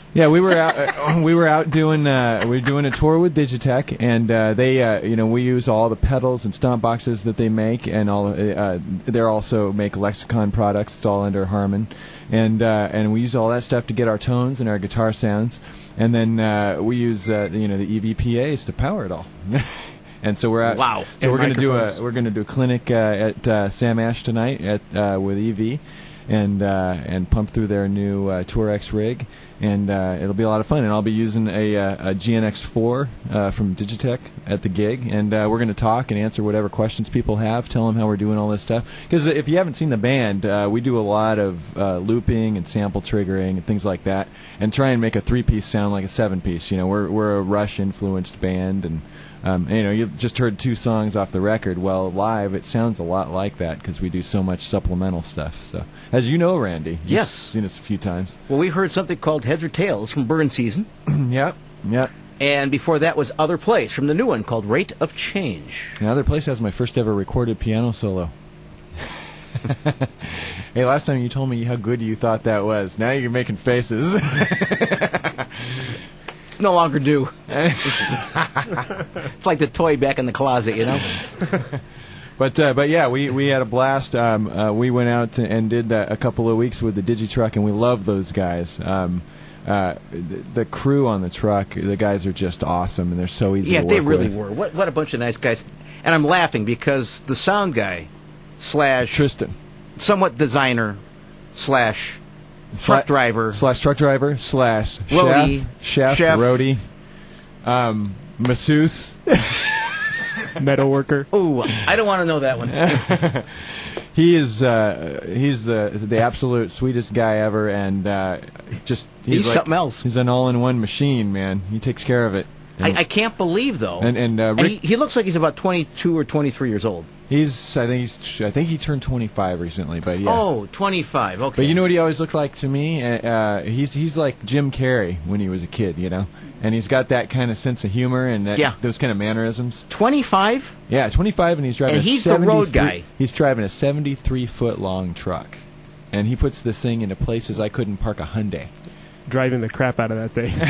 Yeah, we were out. Uh, we were out doing. Uh, we were doing a tour with Digitech, and uh, they, uh, you know, we use all the pedals and stomp boxes that they make, and all. Uh, they also make Lexicon products. It's all under Harman, and uh, and we use all that stuff to get our tones and our guitar sounds, and then uh, we use, uh, you know, the E V P As to power it all. And so we're out. Wow! So And we're going to do a microphones. we're going to do a clinic uh, at uh, Sam Ash tonight at uh, with E V. And uh, and pump through their new uh, Tour X rig, and uh, it'll be a lot of fun. And I'll be using a, uh, a G N X four uh, from Digitech at the gig, and uh, we're going to talk and answer whatever questions people have. Tell them how we're doing all this stuff. Because if you haven't seen the band, uh, we do a lot of uh, looping and sample triggering and things like that, and try and make a three-piece sound like a seven-piece. You know, we're we're a Rush-influenced band, and Um, you know, you just heard two songs off the record. Well, live, it sounds a lot like that because we do so much supplemental stuff. So, as you know, Randy, you've Yes. seen us a few times. Well, we heard something called Heads or Tails from Burn Season, Yep, yep. and before that was Other Place from the new one called Rate of Change. Another place has my first ever recorded piano solo. Hey, last time you told me how good you thought that was. Now you're making faces. It's no longer new. It's like the toy back in the closet, you know? But uh, but yeah, we, we had a blast. Um, uh, we went out to, and did that a couple of weeks with the Digitruck, and we love those guys. Um, uh, the, the crew on the truck, the guys are just awesome, and they're so easy Yeah, to work they really with. were. What what a bunch of nice guys. And I'm laughing because the sound guy slash Tristan. somewhat designer slash truck Sla- driver slash truck driver slash Roadie, chef, chef, chef. roadie, um, masseuse. Metal worker. Ooh, I don't want to know that one. He is uh, he's the the absolute sweetest guy ever, and uh, just he's, He's like, something else. He's an all-in-one machine, man. He takes care of it. And I, I can't believe though. And and, uh, And Rick, he, he looks like he's about twenty-two or twenty-three years old. he's I think he's I think he turned twenty-five recently, but yeah. Oh, twenty-five. Okay. But you know what he always looked like to me? Uh, uh, he's he's like Jim Carrey when he was a kid, you know, and he's got that kind of sense of humor and that, Yeah. those kind of mannerisms. twenty-five? Yeah, twenty-five, and he's driving. And a he's the road seventy-three guy. He's driving a seventy-three foot long truck, and he puts this thing into places I couldn't park a Hyundai. Driving the crap out of that thing.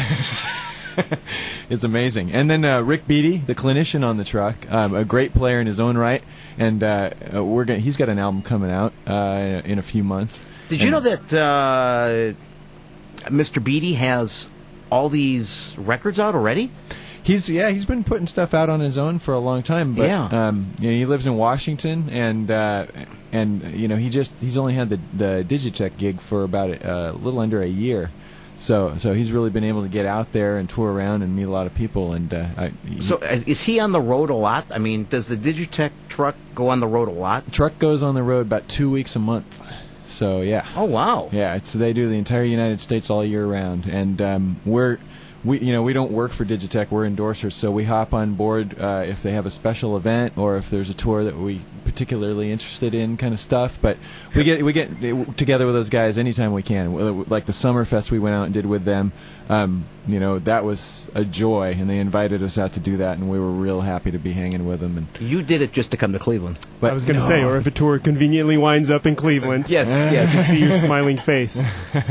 It's amazing. And then uh, Rick Beatty, the clinician on the truck, um, a great player in his own right, and uh, uh, we're gonna, he's got an album coming out uh, in a few months. Did you And- know that uh, Mister Beatty has all these records out already? He's yeah, he's been putting stuff out on his own for a long time. But Yeah. um, you know, he lives in Washington, and uh, and you know, he just he's only had the the Digitech gig for about a, a little under a year. So so he's really been able to get out there and tour around and meet a lot of people. And uh, I, he- So uh, is he on the road a lot? I mean, does the Digitech truck go on the road a lot? truck goes on the road about two weeks a month. So yeah. Oh, wow. Yeah, it's they do the entire United States all year round, and um, we're we you know we don't work for Digitech, we're endorsers, so we hop on board uh, if they have a special event or if there's a tour that we particularly interested in, kind of stuff. But we get we get together with those guys anytime we can. Like the Summerfest we went out and did with them, um, you know that was a joy, and they invited us out to do that, and we were real happy to be hanging with them. And You did it just to come to Cleveland. but I was going to say, or if a tour conveniently winds up in Cleveland. Yes, Yes, to see your smiling face.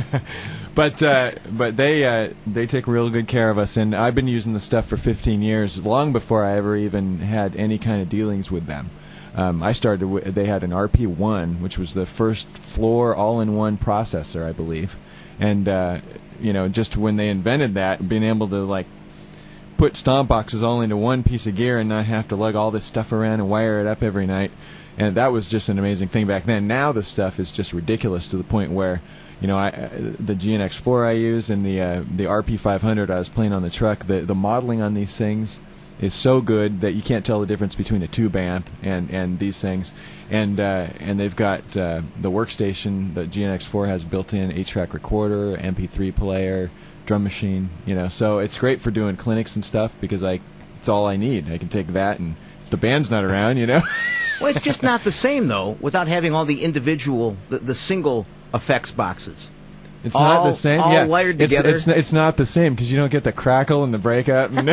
But uh, but they uh, they take real good care of us, and I've been using the stuff for fifteen years, long before I ever even had any kind of dealings with them. Um, I started. W- they had an R P one, which was the first floor all-in-one processor, I believe, and uh, you know, just when they invented that, being able to like put stomp boxes all into one piece of gear and not have to lug all this stuff around and wire it up every night, and that was just an amazing thing back then. Now the stuff is just ridiculous to the point where, you know, I, uh, the G N X four I use and the uh, the R P five hundred I was playing on the truck, the the modeling on these things is so good that you can't tell the difference between a tube amp and, and these things. And uh, and they've got uh, the workstation. The G N X four has built-in eight track recorder, M P three player, drum machine. You know, so it's great for doing clinics and stuff because I it's all I need. I can take that, and if the band's not around, you know. Well, it's just not the same, though, without having all the individual, the, the single effects boxes. It's All- not the same. all yeah, wired it's, together. It's n- it's not the same because you don't get the crackle and the breakup. And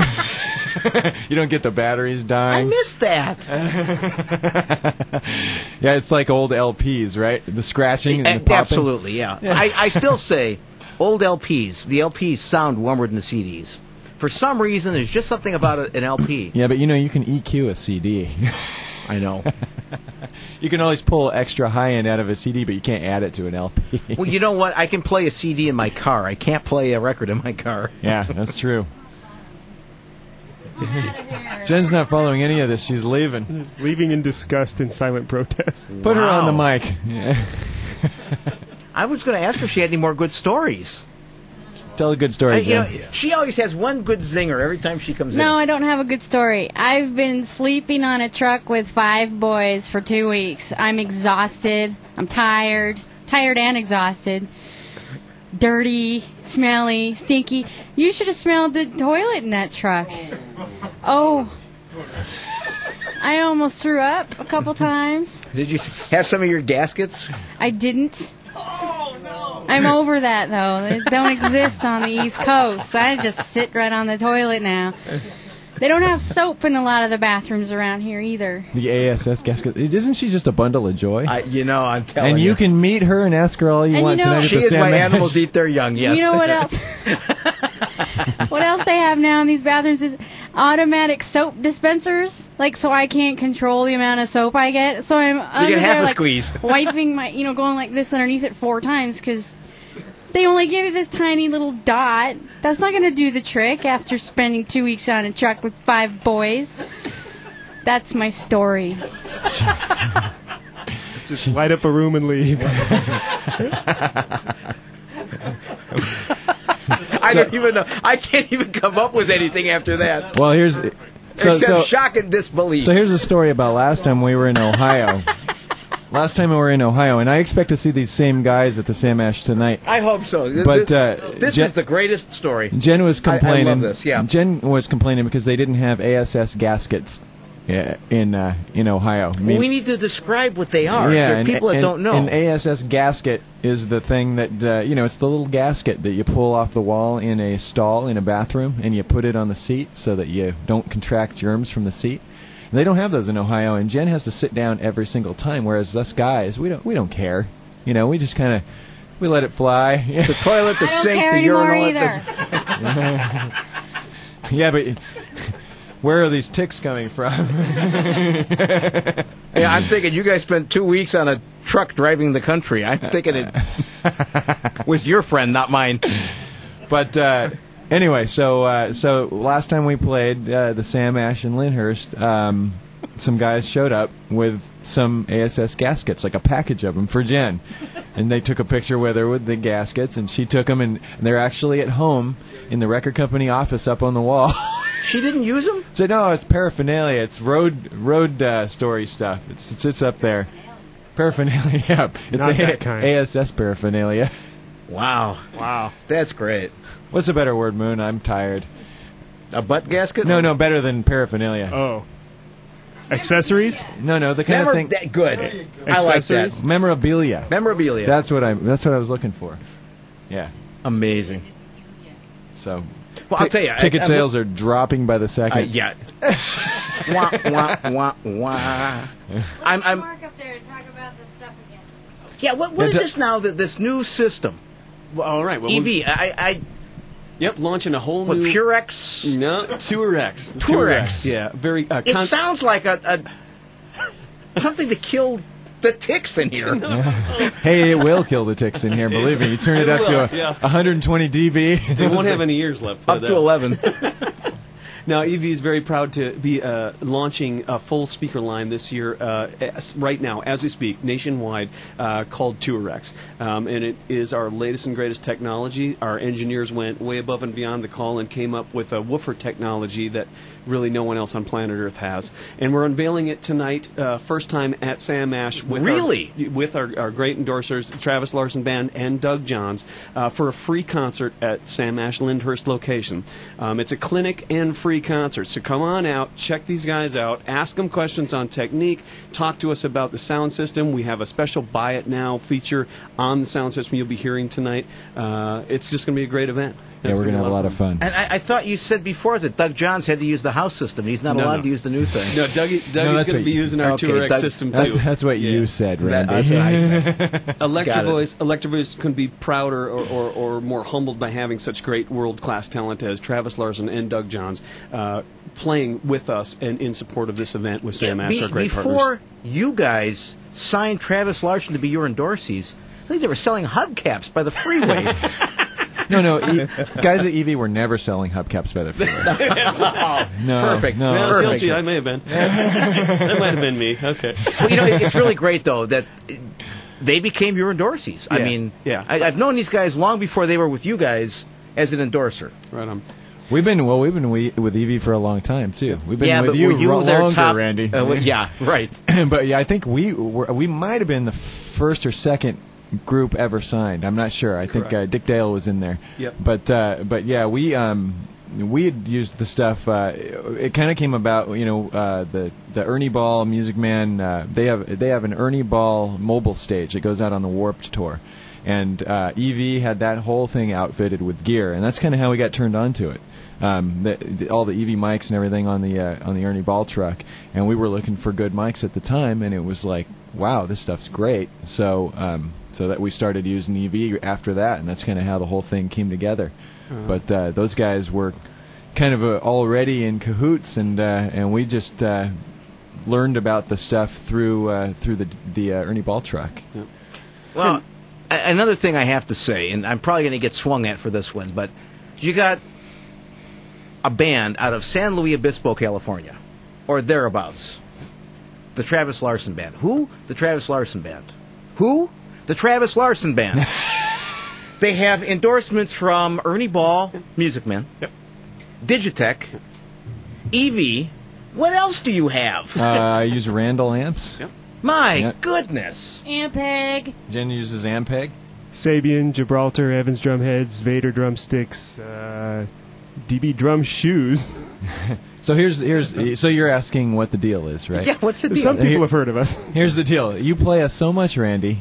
you don't get the batteries I dying. missed that. Yeah, it's like old L Ps, right? The scratching and the A- popping. Absolutely, yeah. I, I still say old L Ps. The L Ps sound warmer than the C Ds. For some reason, there's just something about a, an L P. Yeah, but you know, you can E Q a C D. I know. You can always pull extra high end out of a C D, but you can't add it to an L P. Well, you know what? I can play a C D in my car. I can't play a record in my car. Yeah, that's true. Jen's not following any of this. She's leaving. Leaving in disgust and silent protest. Put her on the Wow. mic. Yeah. I was going to ask her if she had any more good stories. Tell a good story, I, you know, Jen. she always has one good zinger every time she comes No, in. I don't have a good story. I've been sleeping on a truck with five boys for two weeks. I'm exhausted. I'm tired. Tired and exhausted. Dirty, smelly, stinky. You should have smelled the toilet in that truck. Oh. I almost threw up a couple times. Did you have some of your gaskets? I didn't. Oh, no. I'm over that, though. They don't exist on the East Coast. I just sit right on the toilet now. They don't have soap in a lot of the bathrooms around here either. The A S S gasket. Isn't she just a bundle of joy? I, you know, I'm telling and you. you can meet her and ask her all you And want you know- tonight at She the is Sam why Ash. animals eat their young, yes. You know what else? What else they have now in these bathrooms is automatic soap dispensers. Like, so I can't control the amount of soap I get. So I'm under get half there, a like, squeeze. wiping my, you know, going like this underneath it four times because they only give you this tiny little dot. That's not going to do the trick after spending two weeks on a truck with five boys. That's my story. Just light up a room and leave. I don't even know. I can't even come up with anything after that. Well, here's so Except so shock and disbelief. so here's a story about last time we were in Ohio. Last time we were in Ohio, and I expect to see these same guys at the Sam Ash tonight. I hope so. Th- But, this, uh, this Jen- is the greatest story. Jen was I- I complaining. love this, yeah. Jen was complaining because they didn't have A S S gaskets uh, in uh, in Ohio. I mean, we need to describe what they are. yeah, There are and- people that and- don't know. An A S S gasket is the thing that uh, you know. It's the little gasket that you pull off the wall in a stall in a bathroom, and you put it on the seat so that you don't contract germs from the seat. And they don't have those in Ohio, and Jen has to sit down every single time. Whereas us guys, we don't we don't care. You know, we just kind of we let it fly. the toilet, the I don't sink, care the anymore urinal. either. Yeah, but where are these ticks coming from? Yeah, I'm thinking you guys spent two weeks on a truck driving the country. I'm thinking it was your friend, not mine. But uh, anyway, so uh, so last time we played uh, the Sam Ash in Lyndhurst, um, some guys showed up with some A S S gaskets, like a package of them for Jen, and they took a picture with her with the gaskets, and she took them, and they're actually at home in the record company office up on the wall. She didn't use them? So no, it's paraphernalia. It's road road uh, story stuff. It's it's, it's up there. Paraphernalia. Yeah, it's Not a, that kind. A S S paraphernalia. Wow. Wow. That's great. What's a better word, Moon? I'm tired. A butt gasket? No, no, better than paraphernalia. Oh. Accessories? No, no, the kind Memor- of thing. that, good. I like Accessories? that. Memorabilia. Memorabilia. That's what I. That's what I was looking for. Yeah. amazing. So. Well, I'll tell you. Ticket I, I, sales are dropping by the second. Uh, yeah. wah, wah, wah, wah. I'm, I'm, Mark up there to talk about this stuff again. yeah, what, what is It's a- this now, th- this new system? Well, all right. Well, E we- V. I, I, Yep, launching a whole what, new Purex? No, Tourex. Tourex. Yeah, very. Uh, It con- sounds like a, a something to kill the ticks in here. Hey, it will kill the ticks in here. Believe me. You turn it, It up will, to a, yeah. one hundred twenty dB. They won't have any ears left. For Up that. to eleven. Now, E V is very proud to be uh, launching a full speaker line this year, uh, as, right now, as we speak, nationwide, uh, called Tourex. Um, and it is our latest and greatest technology. Our engineers went way above and beyond the call and came up with a woofer technology that really no one else on planet Earth has. And we're unveiling it tonight, uh, first time at Sam Ash. With Really? Our, with our, our great endorsers, Travis Larson Band and Doug Johns, uh, for a free concert at Sam Ash Lyndhurst location. Um, it's a clinic and free concert. So come on out, check these guys out, ask them questions on technique, talk to us about the sound system. We have a special Buy It Now feature on the sound system you'll be hearing tonight. Uh, it's just going to be a great event. yeah, we're gonna have a lot of fun. And I, I thought you said before that Doug Johns had to use the house system. He's not No, allowed no. to use the new thing. No, Dougie's No, Dougie's that's going to what be you- using our okay, two R X Doug- system That's too. that's what Yeah. you said, Randy. That's what I said. Electra Got it. Voice, Electra Voice couldn't be prouder or, or, or more humbled by having such great world-class talent as Travis Larson and Doug Johns uh, playing with us and in support of this event with Sam Ash, Be- our great before partners. you guys signed Travis Larson to be your endorsees, I think they were selling hubcaps by the freeway. No, no, e- guys at E V were never selling hubcaps by the freeway. No, Perfect. no. Well, Perfect. guilty, I may have been. That might have been me. Okay. Well, you know, it- it's really great though that they became your endorsees. I Yeah, mean, yeah. I, I've known these guys long before they were with you guys as an endorser. Right on. We've been well. We've been we, with E V for a long time too. We've been yeah, with but you, were you ro- their longer, top, Randy. Uh, well, yeah, right. But yeah, I think we were, we might have been the first or second group ever signed. I'm not sure. I think uh, Correct. Dick Dale was in there. Yep. But uh, but yeah, we um we had used the stuff. Uh, it kind of came about. You know, uh, the the Ernie Ball Music Man. Uh, they have they have an Ernie Ball mobile stage that goes out on the Warped tour. And uh, E V had that whole thing outfitted with gear, and that's kind of how we got turned on to it. Um, the, the, all the E V mics and everything on the uh, on the Ernie Ball truck, and we were looking for good mics at the time, and it was like, wow, this stuff's great. So um, so that we started using E V after that, and that's kind of how the whole thing came together. Uh-huh. But uh, those guys were kind of uh, already in cahoots, and uh, and we just uh, learned about the stuff through uh, through the the uh, Ernie Ball truck. Well, a- another thing I have to say, and I'm probably going to get swung at for this one, but you got a band out of San Luis Obispo, California, or thereabouts. The Travis Larson Band. Who? The Travis Larson Band. Who? The Travis Larson Band. They have endorsements from Ernie Ball, Music Man, Yep. Digitech, E V. What else do you have? Uh, I use Randall amps. Yep. My yeah. goodness. Ampeg. Jen uses Ampeg. Sabian, Gibraltar, Evans drum heads, Vader drumsticks, uh, D B drum shoes. So here's here's so you're asking what the deal is, right? Yeah, what's the deal? Some people have heard of us. Here's the deal. You play us so much, Randy.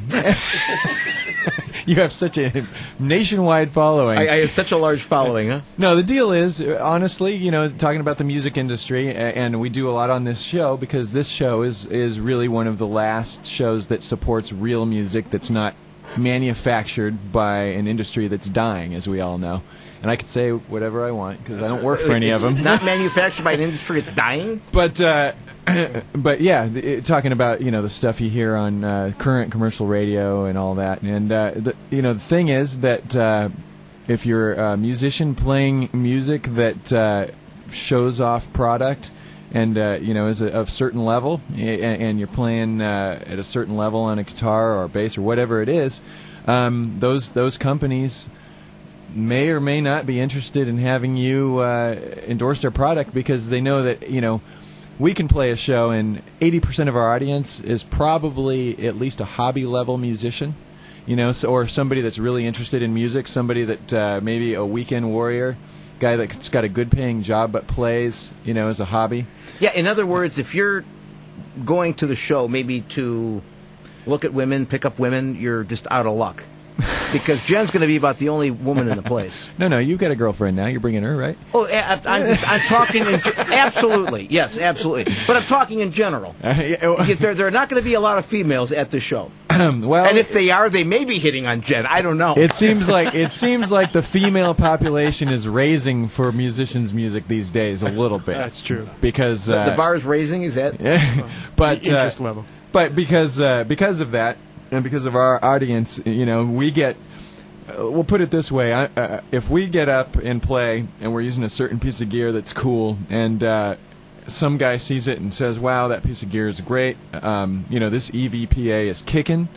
You have such a nationwide following. I, I have such a large following, huh? No, the deal is, uh, honestly, you know, talking about the music industry, a- and we do a lot on this show because this show is is really one of the last shows that supports real music that's not manufactured by an industry that's dying, as we all know. And I could say whatever I want because I don't work for any of them. Not manufactured by an industry it's dying? But uh, but yeah, the, it, talking about you know the stuff you hear on uh, current commercial radio and all that, and uh, the, you know the thing is that uh, if you're a musician playing music that uh, shows off product and uh, you know is a, of certain level, and, and you're playing uh, at a certain level on a guitar or bass or whatever it is, um, those those companies may or may not be interested in having you uh, endorse their product because they know that you know we can play a show and eighty percent of our audience is probably at least a hobby level musician, you know, so, or somebody that's really interested in music, somebody that uh, maybe a weekend warrior, guy that's got a good paying job but plays, you know, as a hobby. Yeah, in other words, if you're going to the show maybe to look at women, pick up women, you're just out of luck. Because Jen's going to be about the only woman in the place. No, no, you've got a girlfriend now. You're bringing her, right? Oh, I, I'm, I'm talking in ge- absolutely, yes, absolutely. But I'm talking in general. Uh, yeah, There, there are not going to be a lot of females at the show, well, and if they are, they may be hitting on Jen. I don't know. It seems like it seems like the female population is raising for musicians' music these days a little bit. That's true. Because the, uh, the bar is raising. Is that? yeah, but The interest uh, level. But because uh, because of that, and because of our audience, you know, we get. Uh, we'll put it this way: I, uh, if we get up and play, and we're using a certain piece of gear that's cool, and uh, some guy sees it and says, "Wow, that piece of gear is great," um, you know, this E V P A is kicking.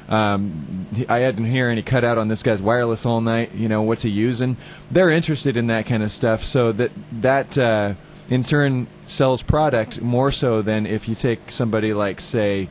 Um, he- I didn't hear any cutout on this guy's wireless all night. You know, what's he using? They're interested in that kind of stuff, so that that uh, in turn sells product more so than if you take somebody like, say,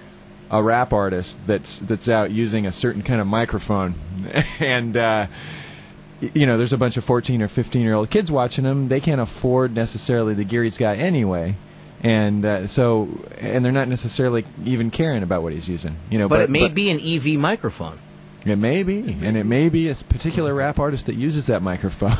a rap artist that's that's out using a certain kind of microphone, and uh, y- you know, there's a bunch of fourteen or fifteen year old kids watching him. They can't afford necessarily the gear he's got anyway. And uh, so, and they're not necessarily even caring about what he's using, you know. But, it may be an E V microphone. It may be, and it may be a particular rap artist that uses that microphone.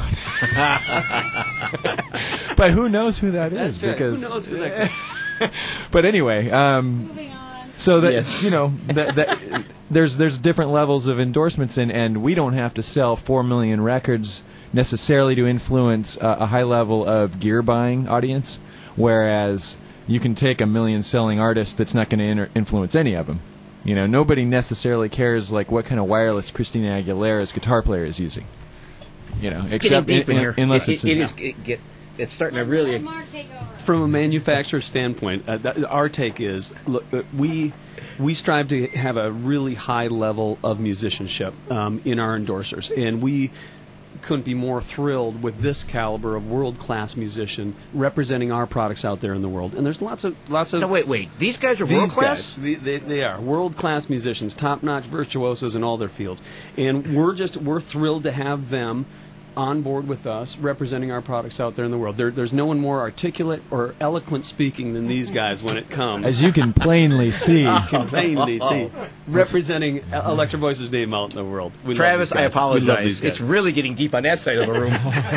But who knows who that is? That's right. Because Who knows who that is? But anyway, um, Moving on. so that Yes. you know, that, that there's there's different levels of endorsements, and, and we don't have to sell four million records necessarily to influence uh, a high level of gear buying audience, whereas you can take a million selling artist that's not going to inter- influence any of them. You know, nobody necessarily cares like what kind of wireless Christina Aguilera's guitar player is using. You know, It's except getting deep in in- here. unless it, it's it, a- it is. It get, it's starting to really. Mark, take over. From a manufacturer standpoint, uh, th- our take is look, uh, we we strive to have a really high level of musicianship um, in our endorsers, and we couldn't be more thrilled with this caliber of world-class musician representing our products out there in the world. And there's lots of lots of No, wait, wait. These guys are world these class. guys, they, they, they are world-class musicians, top-notch virtuosos in all their fields, and we're just we're thrilled to have them on board with us, representing our products out there in the world. There, there's no one more articulate or eloquent speaking than these guys when it comes. as you can plainly see. can plainly see, representing Electro Voice's name out in the world. We love Travis, these I guys. We love apologize. these guys. It's really getting deep on that side of the room.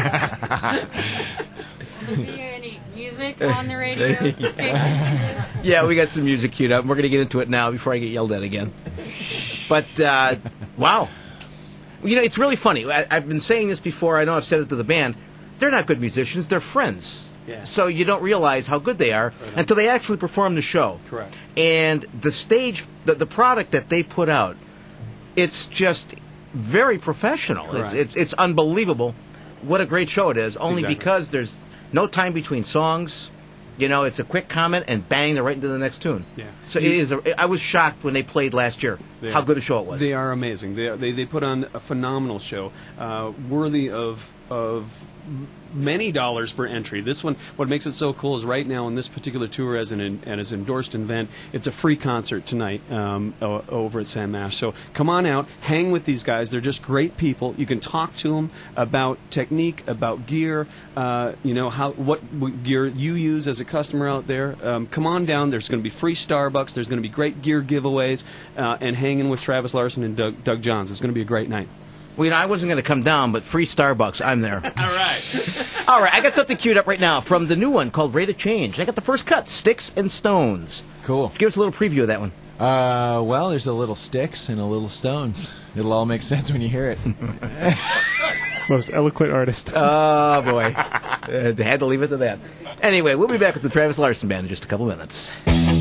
Will there be any music on the radio station? Yeah, we got some music queued up. We're going to get into it now before I get yelled at again. But, uh, wow. You know, it's really funny. I, I've been saying this before. I know I've said it to the band. They're not good musicians. They're friends. Yeah. So you don't realize how good they are until they actually perform the show. Correct. And the stage, the, the product that they put out, it's just very professional. It's, Correct. it's it's unbelievable what a great show it is, only Exactly. because there's no time between songs. You know, it's a quick comment and bang, they're right into the next tune. Yeah. So it is. A, I was shocked when they played last year They how are. good a show it was. They are amazing. They, are, they they put on a phenomenal show, uh, worthy of of many dollars for entry. This one, what makes it so cool is right now on this particular tour as an and as endorsed event, it's a free concert tonight um, o- over at San Mash. So come on out, hang with these guys. They're just great people. You can talk to them about technique, about gear. Uh, you know how what w- gear you use as a customer out there. Um, come on down. There's going to be free Starbucks. There's going to be great gear giveaways, uh, and hanging with Travis Larson and Doug, Doug Johns. It's going to be a great night. Well, you know, I wasn't going to come down, but free Starbucks, I'm there. All right. All right, I got something queued up right now from the new one called Rate of Change. I got the first cut, Sticks and Stones. Cool. Give us a little preview of that one. Uh, well, there's a little sticks and a little stones. It'll all make sense when you hear it. Most eloquent artist. Oh, boy. Uh, they had to leave it to that. Anyway, we'll be back with the Travis Larson Band in just a couple minutes.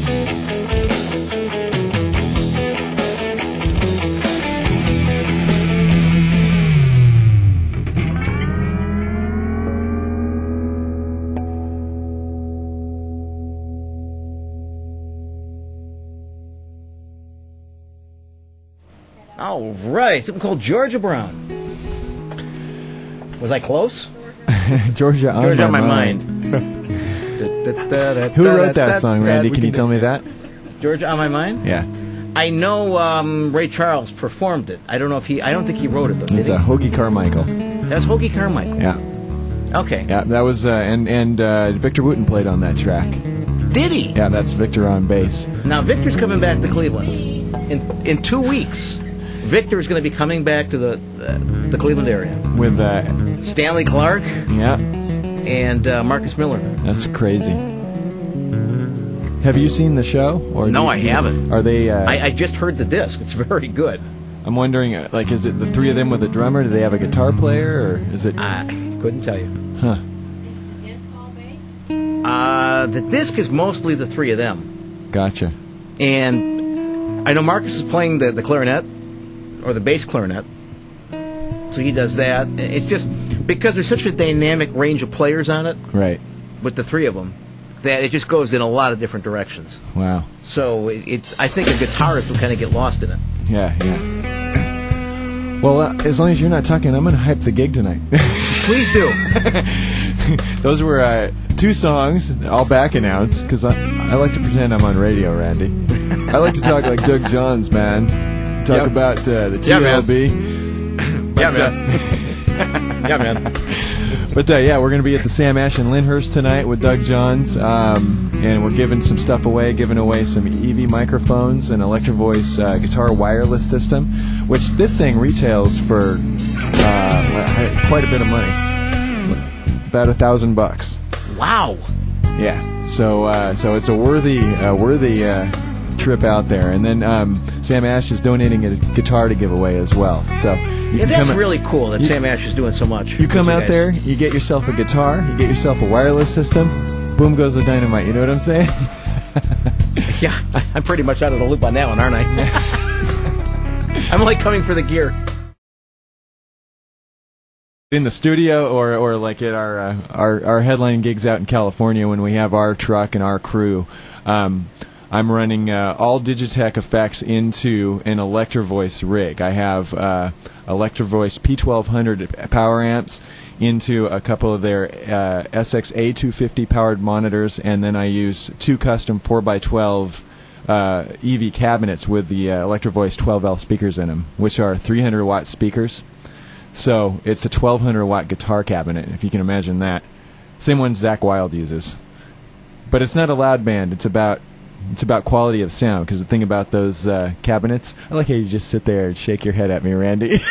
All right, something called Georgia Brown. Was I close? Georgia on Georgia my, on my mind. mind. Who wrote that song, Randy? Can you tell me that? Georgia on my mind? Yeah. I know um, Ray Charles performed it. I don't know if he. I don't think he wrote it though. Did It's he? a Hoagie Carmichael. That's Hoagie Carmichael. Yeah. Okay. Yeah, that was, uh, and, and uh, Victor Wooten played on that track. Did he? Yeah, that's Victor on bass. Now Victor's coming back to Cleveland in in two weeks. Victor is going to be coming back to the uh, the Cleveland area. With, uh, Stanley Clark yeah, and uh, Marcus Miller. that's crazy. Have you seen the show? Or No, do I you- haven't. Are they? Uh, I, I just heard the disc. It's very good. I'm wondering, uh, like, is it the three of them with a drummer? Do they have a guitar player, or is it? I couldn't tell you. Huh. Is this all bass? Uh, the disc is mostly the three of them. Gotcha. And I know Marcus is playing the, the clarinet, or the bass clarinet. So he does that. It's just because there's such a dynamic range of players on it Right. with the three of them that it just goes in a lot of different directions. Wow. So it, it's I think a guitarist would kind of get lost in it. Yeah, yeah. Well, uh, as long as you're not talking, I'm going to hype the gig tonight. Please do. Those were uh, two songs, all back announced, because I, I like to pretend I'm on radio, Randy. I like to talk like Doug Johns, man. Talk Yep. about uh, the T Yeah, man. L B. Yeah, man. Yeah, man. But uh, yeah, we're going to be at the Sam Ash in Lyndhurst tonight with Doug Johns, um, and we're giving some stuff away, giving away some E V microphones, an Electro Voice uh, guitar wireless system, which this thing retails for uh, quite a bit of money, about a thousand bucks. Wow. Yeah, so uh, so it's a worthy uh, worthy uh, trip out there, and then um, Sam Ash is donating a guitar to give away as well. So you Yeah, can that's come really cool that you- Sam Ash is doing so much. You come with out guys. there, you get yourself a guitar, you get yourself a wireless system, boom goes the dynamite. You know what I'm saying? Yeah, I- I'm pretty much out of the loop on that one, aren't I? I'm like coming for the gear. In the studio, or or like at our uh, our our headline gigs out in California when we have our truck and our crew, um, I'm running uh, all Digitech effects into an Electro Voice rig. I have uh, Electro Voice P twelve hundred power amps into a couple of their uh, S X A two fifty powered monitors, and then I use two custom four by twelve uh, E V cabinets with the uh, Electro Voice twelve L speakers in them, which are three hundred watt speakers. So it's a twelve hundred watt guitar cabinet, if you can imagine that. Same one Zach Wilde uses. But it's not a loud band. It's about it's about quality of sound, because the thing about those uh, cabinets, I like how you just sit there and shake your head at me, Randy.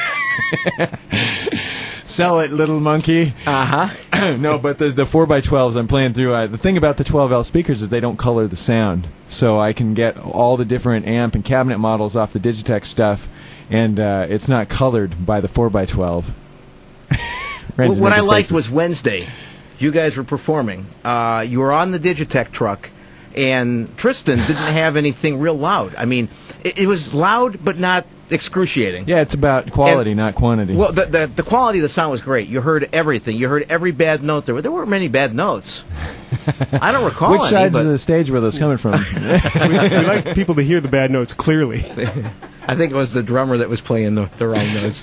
Sell it, little monkey. Uh-huh. No, but the the four by twelves I'm playing through, uh, the thing about the twelve L speakers is they don't color the sound. So I can get all the different amp and cabinet models off the Digitech stuff, and uh, it's not colored by the four by twelve. Well, what I liked was Wednesday. You guys were performing. Uh, you were on the Digitech truck, and Tristan didn't have anything real loud. I mean, it, it was loud, but not excruciating. Yeah, it's about quality, And- not quantity. Well, the, the the quality of the sound was great. You heard everything. You heard every bad note there. There weren't many bad notes. I don't recall Which any, side but of the stage were those coming from? we, we like people to hear the bad notes clearly. I think it was the drummer that was playing the, the wrong notes.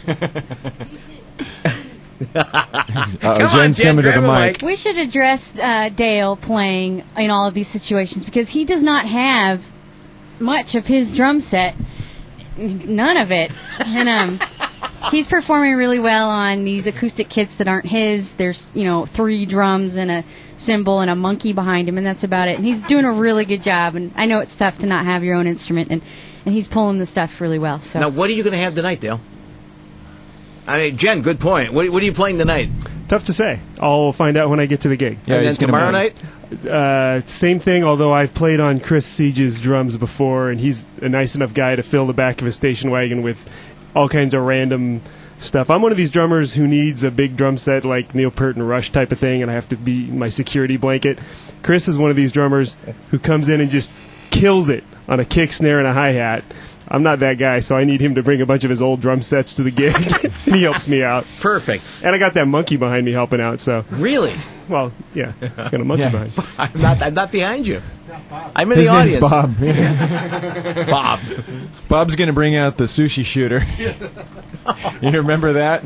Uh-oh, Come on, Jen's Jen, coming to grab the a mic. mic. We should address uh, Dale playing in all of these situations, because he does not have much of his drum set. None of it. And um, he's performing really well on these acoustic kits that aren't his. There's, you know, three drums and a cymbal and a monkey behind him, and that's about it. And he's doing a really good job. And I know it's tough to not have your own instrument, and, and he's pulling the stuff really well. So Now, what are you going to have tonight, Dale? I mean, Jen, good point. What, what are you playing tonight? Tough to say. I'll find out when I get to the gig. Yeah, and then he's gonna tomorrow bring- night? Uh, same thing, although I've played on Chris Siege's drums before, and he's a nice enough guy to fill the back of his station wagon with all kinds of random stuff. I'm one of these drummers who needs a big drum set like Neil Peart and Rush type of thing, and I have to be my security blanket. Chris is one of these drummers who comes in and just kills it on a kick, snare, and a hi-hat. I'm not that guy, so I need him to bring a bunch of his old drum sets to the gig. He helps me out. Perfect. And I got that monkey behind me helping out, so, Really? well, yeah, got a monkey Yeah. behind. I'm not. I'm not behind you. I'm in His the name's audience. Bob. Yeah. Bob. Bob's going to bring out the sushi shooter. You remember that?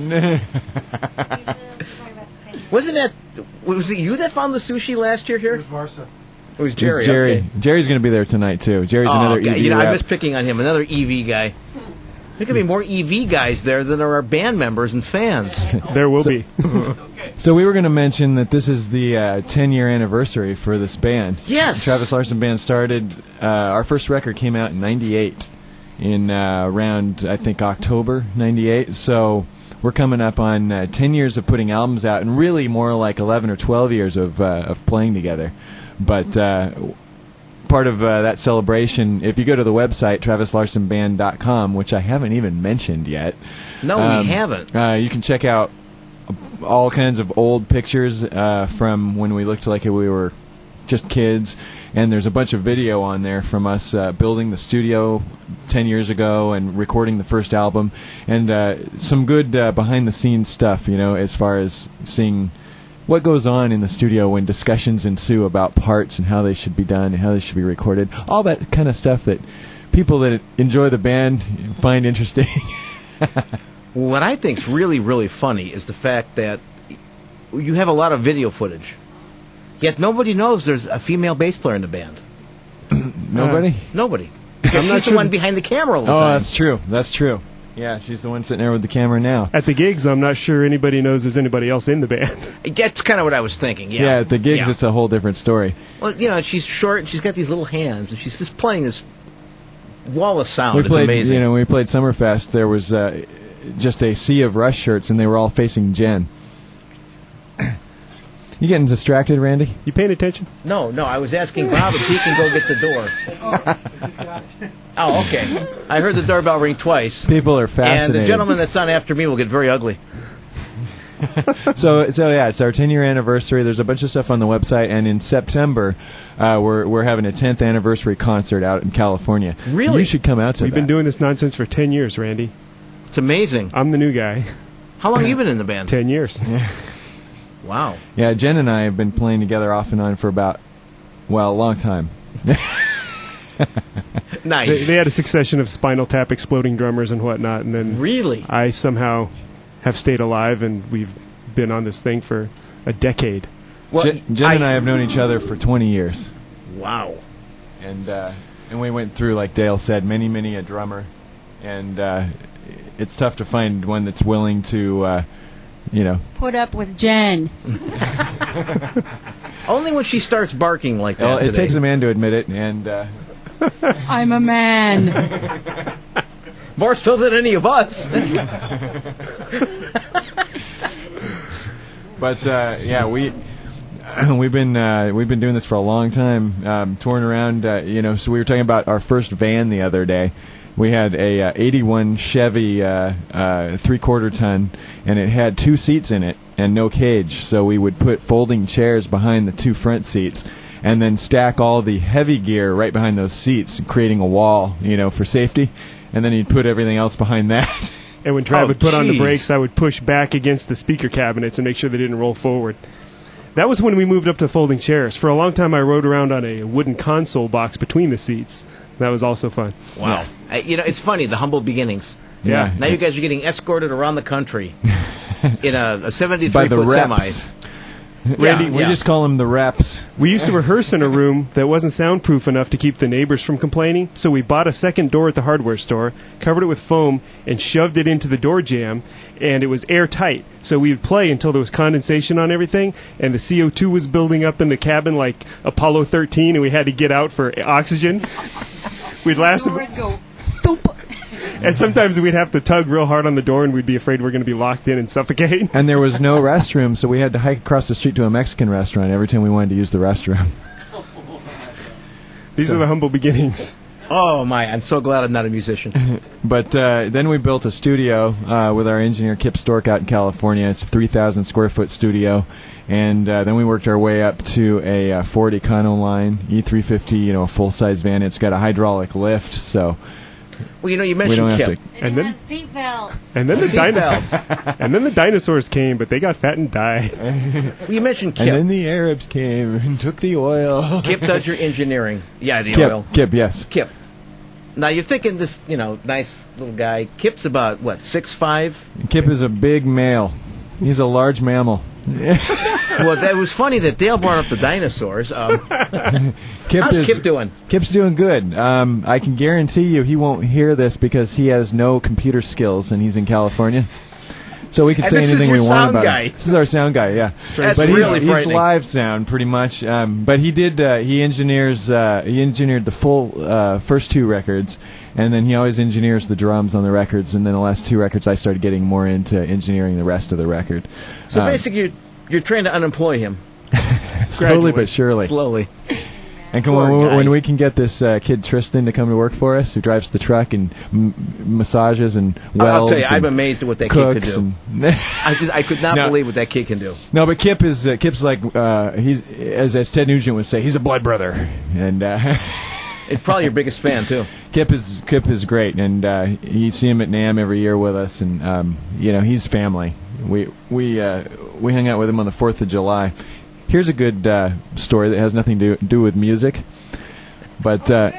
Wasn't that? Was it you that found the sushi last year here? Where's Marcia? It was Jerry. It's Jerry. okay. Jerry's going to be there tonight, too. Jerry's Oh, another okay. E V You know, I rep. was picking on him. Another E V guy. There could be more E V guys there than there are band members and fans. There will be. So we were going to mention that this is the uh, ten-year anniversary for this band. Yes. The Travis Larson Band started, uh, our first record came out in ninety-eight, in uh, around, I think, October ninety-eight. So we're coming up on uh, ten years of putting albums out, and really more like eleven or twelve years of, uh, of playing together. But uh, part of uh, that celebration, if you go to the website, travis larson band dot com, which I haven't even mentioned yet. No, um, we haven't. Uh, you can check out all kinds of old pictures uh, from when we looked like we were just kids, and there's a bunch of video on there from us uh, building the studio ten years ago and recording the first album, and uh, some good uh, behind-the-scenes stuff, you know, as far as seeing what goes on in the studio when discussions ensue about parts and how they should be done and how they should be recorded. All that kind of stuff that people that enjoy the band find interesting. What I think's really, really funny is the fact that you have a lot of video footage, yet nobody knows there's a female bass player in the band. Nobody? Nobody. Because I'm not she's the sure one that- behind the camera all the Oh, time. that's true. That's true. Yeah, she's the one sitting there with the camera now. At the gigs, I'm not sure anybody knows there's anybody else in the band. That's kind of what I was thinking. Yeah, Yeah, at the gigs, Yeah. it's a whole different story. Well, you know, she's short. She's got these little hands, and she's just playing this wall of sound. We It's played, amazing. you know, when we played Summerfest, there was uh, just a sea of Rush shirts, and they were all facing Jen. You getting distracted, Randy? You paying attention? No, no, I was asking Bob if he can go get the door. Oh, okay. I heard the doorbell ring twice. People are And fascinated. the gentleman that's on after me will get very ugly. so, so yeah, it's our ten-year anniversary. There's a bunch of stuff on the website, and in September, uh, we're we're having a tenth anniversary concert out in California. Really? You should come out to We've that. been doing this nonsense for ten years, Randy. It's amazing. I'm the new guy. How long have you been in the band? ten years. Wow. Yeah, Jen and I have been playing together off and on for about, well, a long time. Nice. They, they had a succession of Spinal Tap exploding drummers and whatnot, and then Really? I somehow have stayed alive, and we've been on this thing for a decade. Well, Jen, Jen and I have known each other for twenty years. Wow. And uh, and we went through, like Dale said, many, many a drummer. And uh, it's tough to find one that's willing to, uh, you know. Put up with Jen. Only when she starts barking like that. Well, it today. takes a man to admit it, and uh, I'm a man. More so than any of us. but uh, yeah, we we've been uh, we've been doing this for a long time, um, touring around. Uh, you know, so we were talking about our first van the other day. We had a uh, eighty-one Chevy uh, uh, three-quarter ton, and it had two seats in it and no cage. So we would put folding chairs behind the two front seats, and then stack all the heavy gear right behind those seats, creating a wall, you know, for safety. And then you'd put everything else behind that. And when Trav Oh, would put on the geez. brakes, I would push back against the speaker cabinets and make sure they didn't roll forward. That was when we moved up to folding chairs. For a long time, I rode around on a wooden console box between the seats. That was also fun. Wow. Uh, you know, it's funny, the humble beginnings. Yeah. Now you guys are getting escorted around the country in a, a By seventy-three the foot reps. semi. Randy, Yeah, we yeah. just call them the reps. We used to rehearse in a room that wasn't soundproof enough to keep the neighbors from complaining, so we bought a second door at the hardware store, covered it with foam, and shoved it into the door jamb, and it was airtight. So we would play until there was condensation on everything, and the C O two was building up in the cabin like Apollo thirteen, and we had to get out for oxygen. We'd last, Door would go thump. and sometimes we'd have to tug real hard on the door, and we'd be afraid we're going to be locked in and suffocate. And there was no restroom, so we had to hike across the street to a Mexican restaurant every time we wanted to use the restroom. These are the humble beginnings. Oh, my. I'm so glad I'm not a musician. But uh, then we built a studio uh, with our engineer Kip Stork out in California. It's a three thousand square foot studio. And uh, then we worked our way up to a uh, Ford Econoline E three fifty, you know, a full-size van. It's got a hydraulic lift, so Well, you know, you we mentioned don't have Kip. to... And And it then- has seatbelts. And then the Seatbelts. dino- and then the dinosaurs came, but they got fat and died. Well, you mentioned Kip. And then the Arabs came and took the oil. Kip does your engineering. Yeah, the Kip, oil. Kip, yes. Kip. Now, you're thinking this, you know, nice little guy. Kip's about, what, six five? Kip is a big male. He's a large mammal. Well, that was funny that Dale brought up the dinosaurs. Um, Kip how's is, Kip doing? Kip's doing good. Um, I can guarantee you he won't hear this because he has no computer skills and he's in California. So we can And say this is anything your we want sound about guy. him. This is our sound guy, yeah. That's but he's, really he's frightening. live sound pretty much. Um, but he did uh, he engineers uh, he engineered the full uh, first two records, and then he always engineers the drums on the records. And then the last two records, I started getting more into engineering the rest of the record. So Um, basically, you're, you're trying to unemploy him. slowly graduate. but surely. Slowly. And come Poor on, when, guy. when we can get this uh, kid Tristan to come to work for us, who drives the truck and m- massages and I'll welds tell you, I'm and amazed at what that kid could cooks do. and I just, I could not No. believe what that kid can do. no, but Kip is uh, Kip's like uh, he's as as Ted Nugent would say, he's a blood brother, and uh, It's probably your biggest fan too. Kip is Kip is great, and uh, you see him at NAMM every year with us, and um, you know he's family. We we uh, we hung out with him on the Fourth of July. Here's a good uh, story that has nothing to do with music, but. Uh,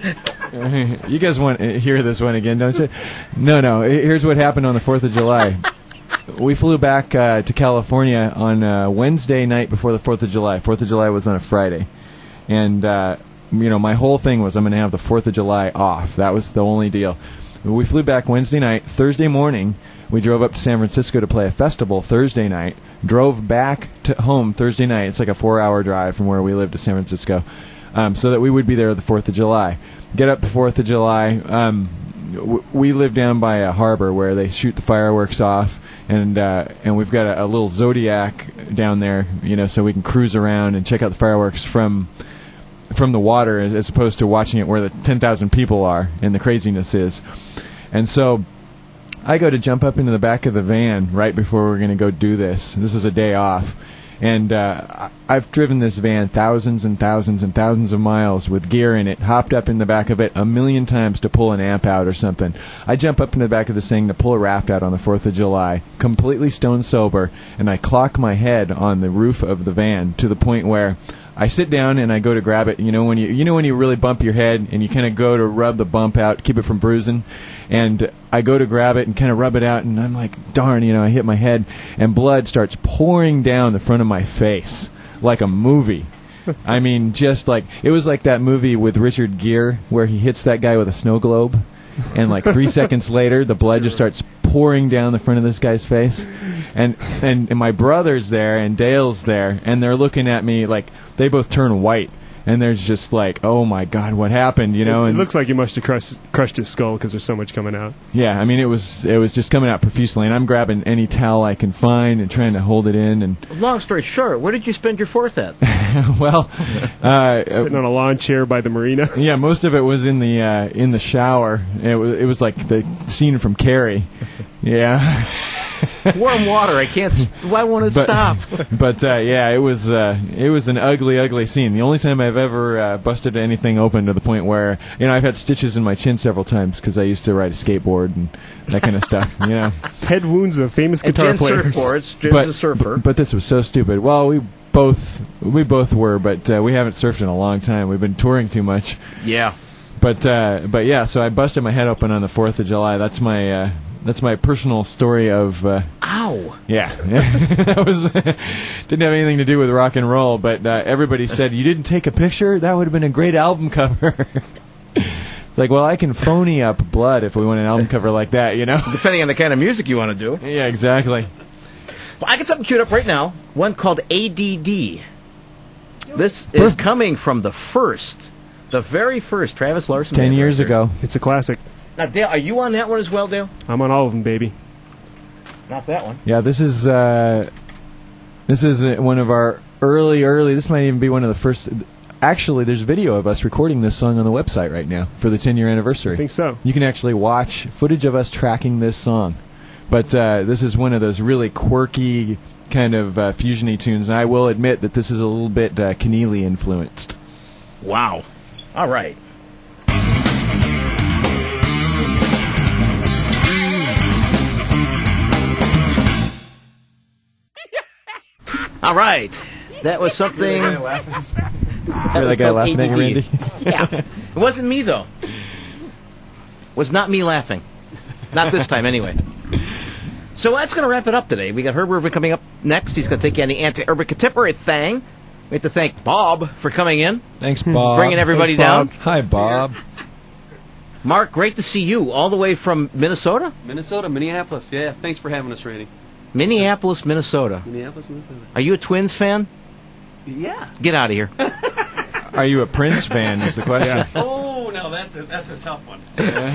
You guys want to hear this one again, don't you? No, no. Here's what happened on the fourth of July. We flew back uh, to California on uh, Wednesday night before the fourth of July. fourth of July was on a Friday. And, uh, you know, my whole thing was I'm going to have the fourth of July off. That was the only deal. We flew back Wednesday night. Thursday morning, we drove up to San Francisco to play a festival Thursday night. Drove back to home Thursday night. It's like a four-hour drive from where we live to San Francisco, um, so that we would be there the fourth of July. Get up the fourth of July. Um, w- we live down by a harbor where they shoot the fireworks off, and uh, and we've got a, a little Zodiac down there, you know, so we can cruise around and check out the fireworks from from the water as opposed to watching it where the ten thousand people are and the craziness is. And so I go to jump up into the back of the van right before we're going to go do this. This is a day off. And uh, I've driven this van thousands and thousands and thousands of miles with gear in it, hopped up in the back of it a million times to pull an amp out or something. I jump up in the back of this thing to pull a Raft out on the fourth of July, completely stone sober, and I clock my head on the roof of the van to the point where I sit down and I go to grab it. You know when you you know when you really bump your head and you kind of go to rub the bump out, keep it from bruising, and I go to grab it and kind of rub it out, and I'm like, darn, you know, I hit my head, and blood starts pouring down the front of my face like a movie. I mean, just like it was like that movie with Richard Gere where he hits that guy with a snow globe, and like three seconds later, the blood just starts pouring down the front of this guy's face. And, and and my brother's there and Dale's there, and they're looking at me like they both turn white, and they're just like, oh my God, what happened, you know? It, and it looks like you must have crushed, crushed his skull because there's so much coming out. Yeah, I mean, it was it was just coming out profusely, and I'm grabbing any towel I can find and trying to hold it in. And long story short, where did you spend your fourth at? well, uh, sitting on a lawn chair by the marina. Yeah, most of it was in the uh, in the shower. It was it was like the scene from Carrie. Yeah. Warm water. I can't. Why won't it but, stop? But uh, yeah, it was uh, it was an ugly, ugly scene. The only time I've ever uh, busted anything open to the point where you know I've had stitches in my chin several times because I used to ride a skateboard and that kind of stuff. You know, head wounds of famous guitar and players. Surfboards. Jen's but, a surfer. But, but this was so stupid. Well, we both we both were, but uh, we haven't surfed in a long time. We've been touring too much. Yeah. But uh, but yeah, so I busted my head open on the fourth of July. That's my. Uh, That's my personal story of. Uh, Ow! Yeah, that was didn't have anything to do with rock and roll, but uh, everybody said you didn't take a picture. That would have been a great album cover. It's like, well, I can phony up blood if we want an album cover like that, you know. Depending on the kind of music you want to do. Yeah, exactly. Well, I got something queued up right now. One called A D D. This is coming from the first, the very first Travis Larson. Ten band years record. ago. It's a classic. Now, Dale, are you on that one as well, Dale? I'm on all of them, baby. Not that one. Yeah, this is uh, this is uh, one of our early, early. This might even be one of the first. Actually, there's video of us recording this song on the website right now for the ten-year anniversary. I think so. You can actually watch footage of us tracking this song. But uh, this is one of those really quirky kind of uh, fusion-y tunes, and I will admit that this is a little bit uh, Keneally influenced. Wow. All right. All right. That was something. That was that guy called laughing at you, A D D. Randy? Yeah. It wasn't me, though. Was not me laughing. Not this time, anyway. So that's going to wrap it up today. We got Herb Urban coming up next. He's going to take you on the anti-urban contemporary thing. We have to thank Bob for coming in. Thanks, Bob. Bringing everybody Thanks, Bob. down. Hi, Bob. Mark, great to see you. All the way from Minnesota? Minnesota, Minneapolis. Yeah, thanks for having us, Randy. Minneapolis, Minnesota. Minneapolis, Minnesota. Are you a Twins fan? Yeah. Get out of here. Are you a Prince fan is the question. Oh, no, that's a, that's a tough one.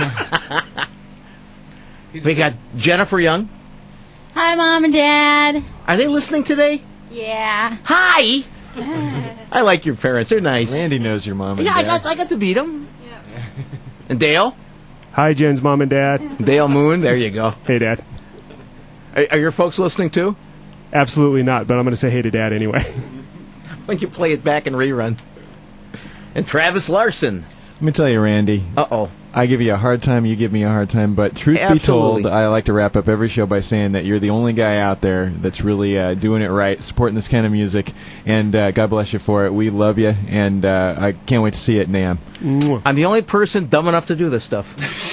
We got Jennifer Young. Hi, Mom and Dad. Are they listening today? Yeah. Hi! I like your parents. They're nice. Randy knows your mom and Yeah, I dad. got, I got to beat them. And Dale? Hi, Jen's mom and dad. Dale Moon. There you go. Hey, Dad. Are, are your folks listening too? Absolutely not, but I'm going to say hey to Dad anyway. When you play it back in rerun. And Travis Larson. Let me tell you, Randy. Uh-oh. I give you a hard time, you give me a hard time, but truth Absolutely. be told, I like to wrap up every show by saying that you're the only guy out there that's really uh, doing it right, supporting this kind of music, and uh, God bless you for it. We love you, and uh, I can't wait to see you at NAMM. Mwah. I'm the only person dumb enough to do this stuff.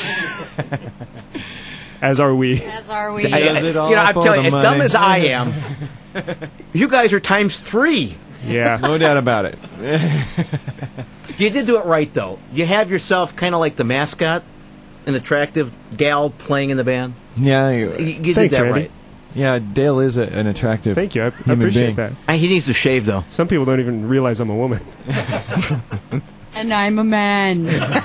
As are we. As are we. I- Does it all you know, I'm for telling you, the as dumb money? as I am, you guys are times three. Yeah. No doubt about it. You did do it right, though. You have yourself kind of like the mascot an attractive gal playing in the band. Yeah, You, you, you did Thanks, that Randy. right. yeah. Dale is a, an attractive. Thank you. I, I human appreciate being. that. Uh, He needs to shave, though. Some people don't even realize I'm a woman. And I'm a man.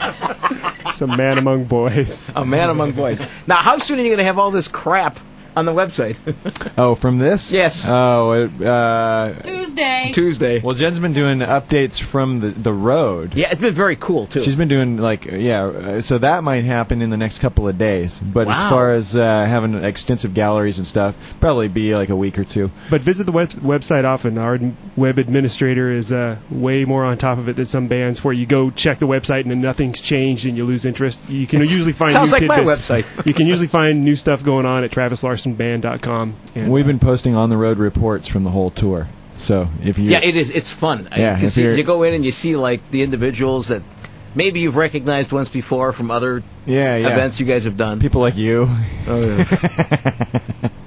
Some man among boys. A man among boys. Now, how soon are you going to have all this crap on the website? Oh, from this? Yes. Oh, it, uh, Tuesday. Tuesday. well, Jen's been doing updates from the the road. Yeah, it's been very cool, too. She's been doing like yeah, uh, so that might happen in the next couple of days. But Wow. as far as uh, having extensive galleries and stuff, probably be like a week or two. But visit the web- website often. Our ad- web administrator is uh, way more on top of it than some bands where you go check the website and then nothing's changed and you lose interest. You can usually find Sounds new like my tidbits. website. You can usually find new stuff going on at travis larson band dot com. And, We've uh, been posting on the road reports from the whole tour. So if you Yeah, it is. It's fun. Yeah, Because if you, you're- you go in and you see, like, the individuals that maybe you've recognized once before from other yeah, yeah. events you guys have done. people like you. Oh, yeah.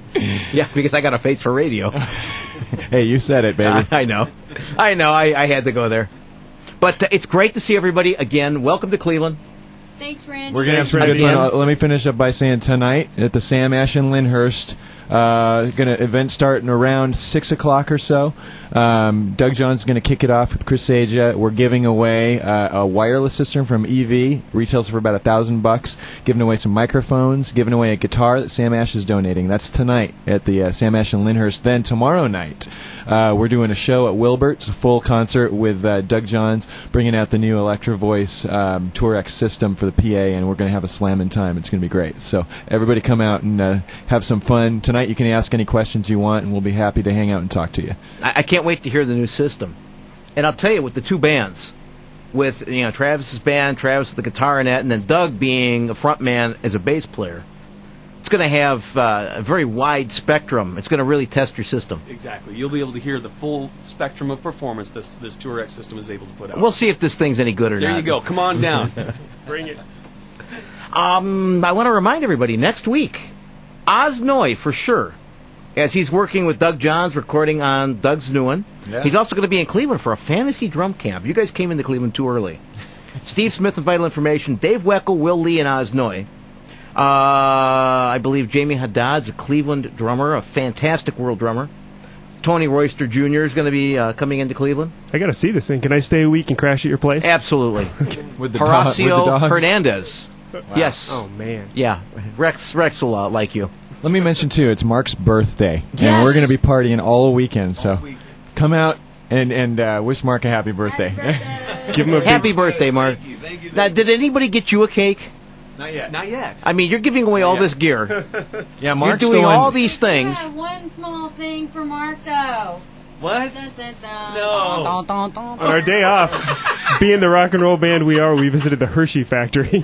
Yeah, because I got a face for radio. Hey, you said it, baby. I know. I know. I, I had to go there. But uh, it's great to see everybody again. Welcome to Cleveland. Thanks, Randy. We're gonna have some Thanks, good fun. Randy. Uh, let me finish up by saying tonight at the Sam Ash in Lyndhurst. Uh, gonna event starting around six o'clock or so. Um, Doug John's gonna kick it off with Chris Aja. We're giving away uh, a wireless system from E V, retails for about a thousand bucks. Giving away some microphones. Giving away a guitar that Sam Ash is donating. That's tonight at the uh, Sam Ash in Lyndhurst. Then tomorrow night, uh, we're doing a show at Wilbert's, a full concert with uh, Doug Johns, bringing out the new Electro Voice um, Tour X system for the P A, and we're gonna have a slamming time. It's gonna be great. So everybody come out and uh, have some fun tonight. You can ask any questions you want, and we'll be happy to hang out and talk to you. I, I can't wait to hear the new system. And I'll tell you, with the two bands, with you know Travis's band, Travis with the guitar in it, and then Doug being a front man as a bass player, it's going to have uh, a very wide spectrum. It's going to really test your system. Exactly. You'll be able to hear the full spectrum of performance this this Tour X system is able to put out. We'll see if this thing's any good or there not. you go. Come on down. bring it. Um, I want to remind everybody, next week, Oz Noy for sure, as he's working with Doug Johns, recording on Doug's new one. Yeah. He's also going to be in Cleveland for a fantasy drum camp. You guys came into Cleveland too early. Steve Smith and Vital Information, Dave Weckl, Will Lee, and Oz Noy. Uh, I believe Jamie Haddad's a Cleveland drummer, a fantastic world drummer. Tony Royster Junior is going to be uh, coming into Cleveland. I got to see this thing. Can I stay a week and crash at your place? Absolutely. With the, dog- with the Horacio dogs. Hernandez. Yes. Oh, man. Yeah. Rex Rex will uh, like you. Let me mention too, it's Mark's birthday, Yes! and we're going to be partying all weekend. So come out and and uh, wish Mark a happy birthday. Give him a big, Happy birthday, Mark. Thank you. Now, did anybody get you a cake? Not yet. Not yet. I mean, you're giving away all Yeah. this gear. Yeah, You're Mark's doing the one. all these things. Yeah, one small thing for Mark, though. What? Dun, dun, dun, No. dun, dun, dun, on our day off, being the rock and roll band we are, we visited the Hershey factory.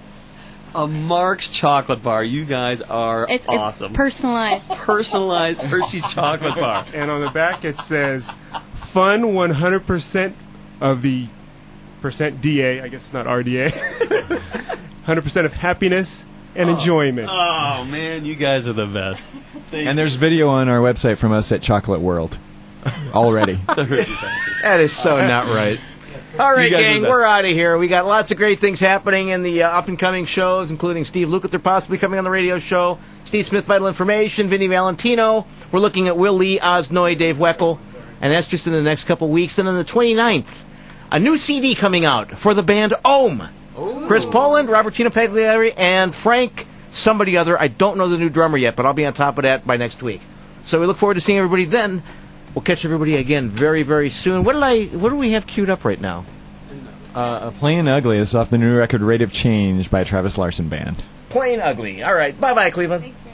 A Mark's chocolate bar. You guys are It's awesome. It's personalized. Personalized Hershey's chocolate bar. And on the back it says, fun one hundred percent of the percent D A, I guess it's not R D A, one hundred percent of happiness and enjoyment. Oh man, you guys are the best. Thank And there's video on our website from us at Chocolate World already. the Hershey factory. That is so not right. All right, You guys are gang, the best. we're out of here. We got lots of great things happening in the uh, up-and-coming shows, including Steve Lukather possibly coming on the radio show, Steve Smith, Vital Information, Vinny Valentino. We're looking at Will Lee, Oz Noy, Dave Weckl, and that's just in the next couple weeks. Then on the twenty-ninth, a new C D coming out for the band Ohm. Chris Poland, Robertino Pagliari, and Frank somebody other. I don't know the new drummer yet, but I'll be on top of that by next week. So we look forward to seeing everybody then. We'll catch everybody again very, very soon. What did I? What do we have queued up right now? Uh, Plain Ugly is off the new record Rate of Change by Travis Larson Band. Plain Ugly. All right. Bye-bye, Cleveland. Thanks, man.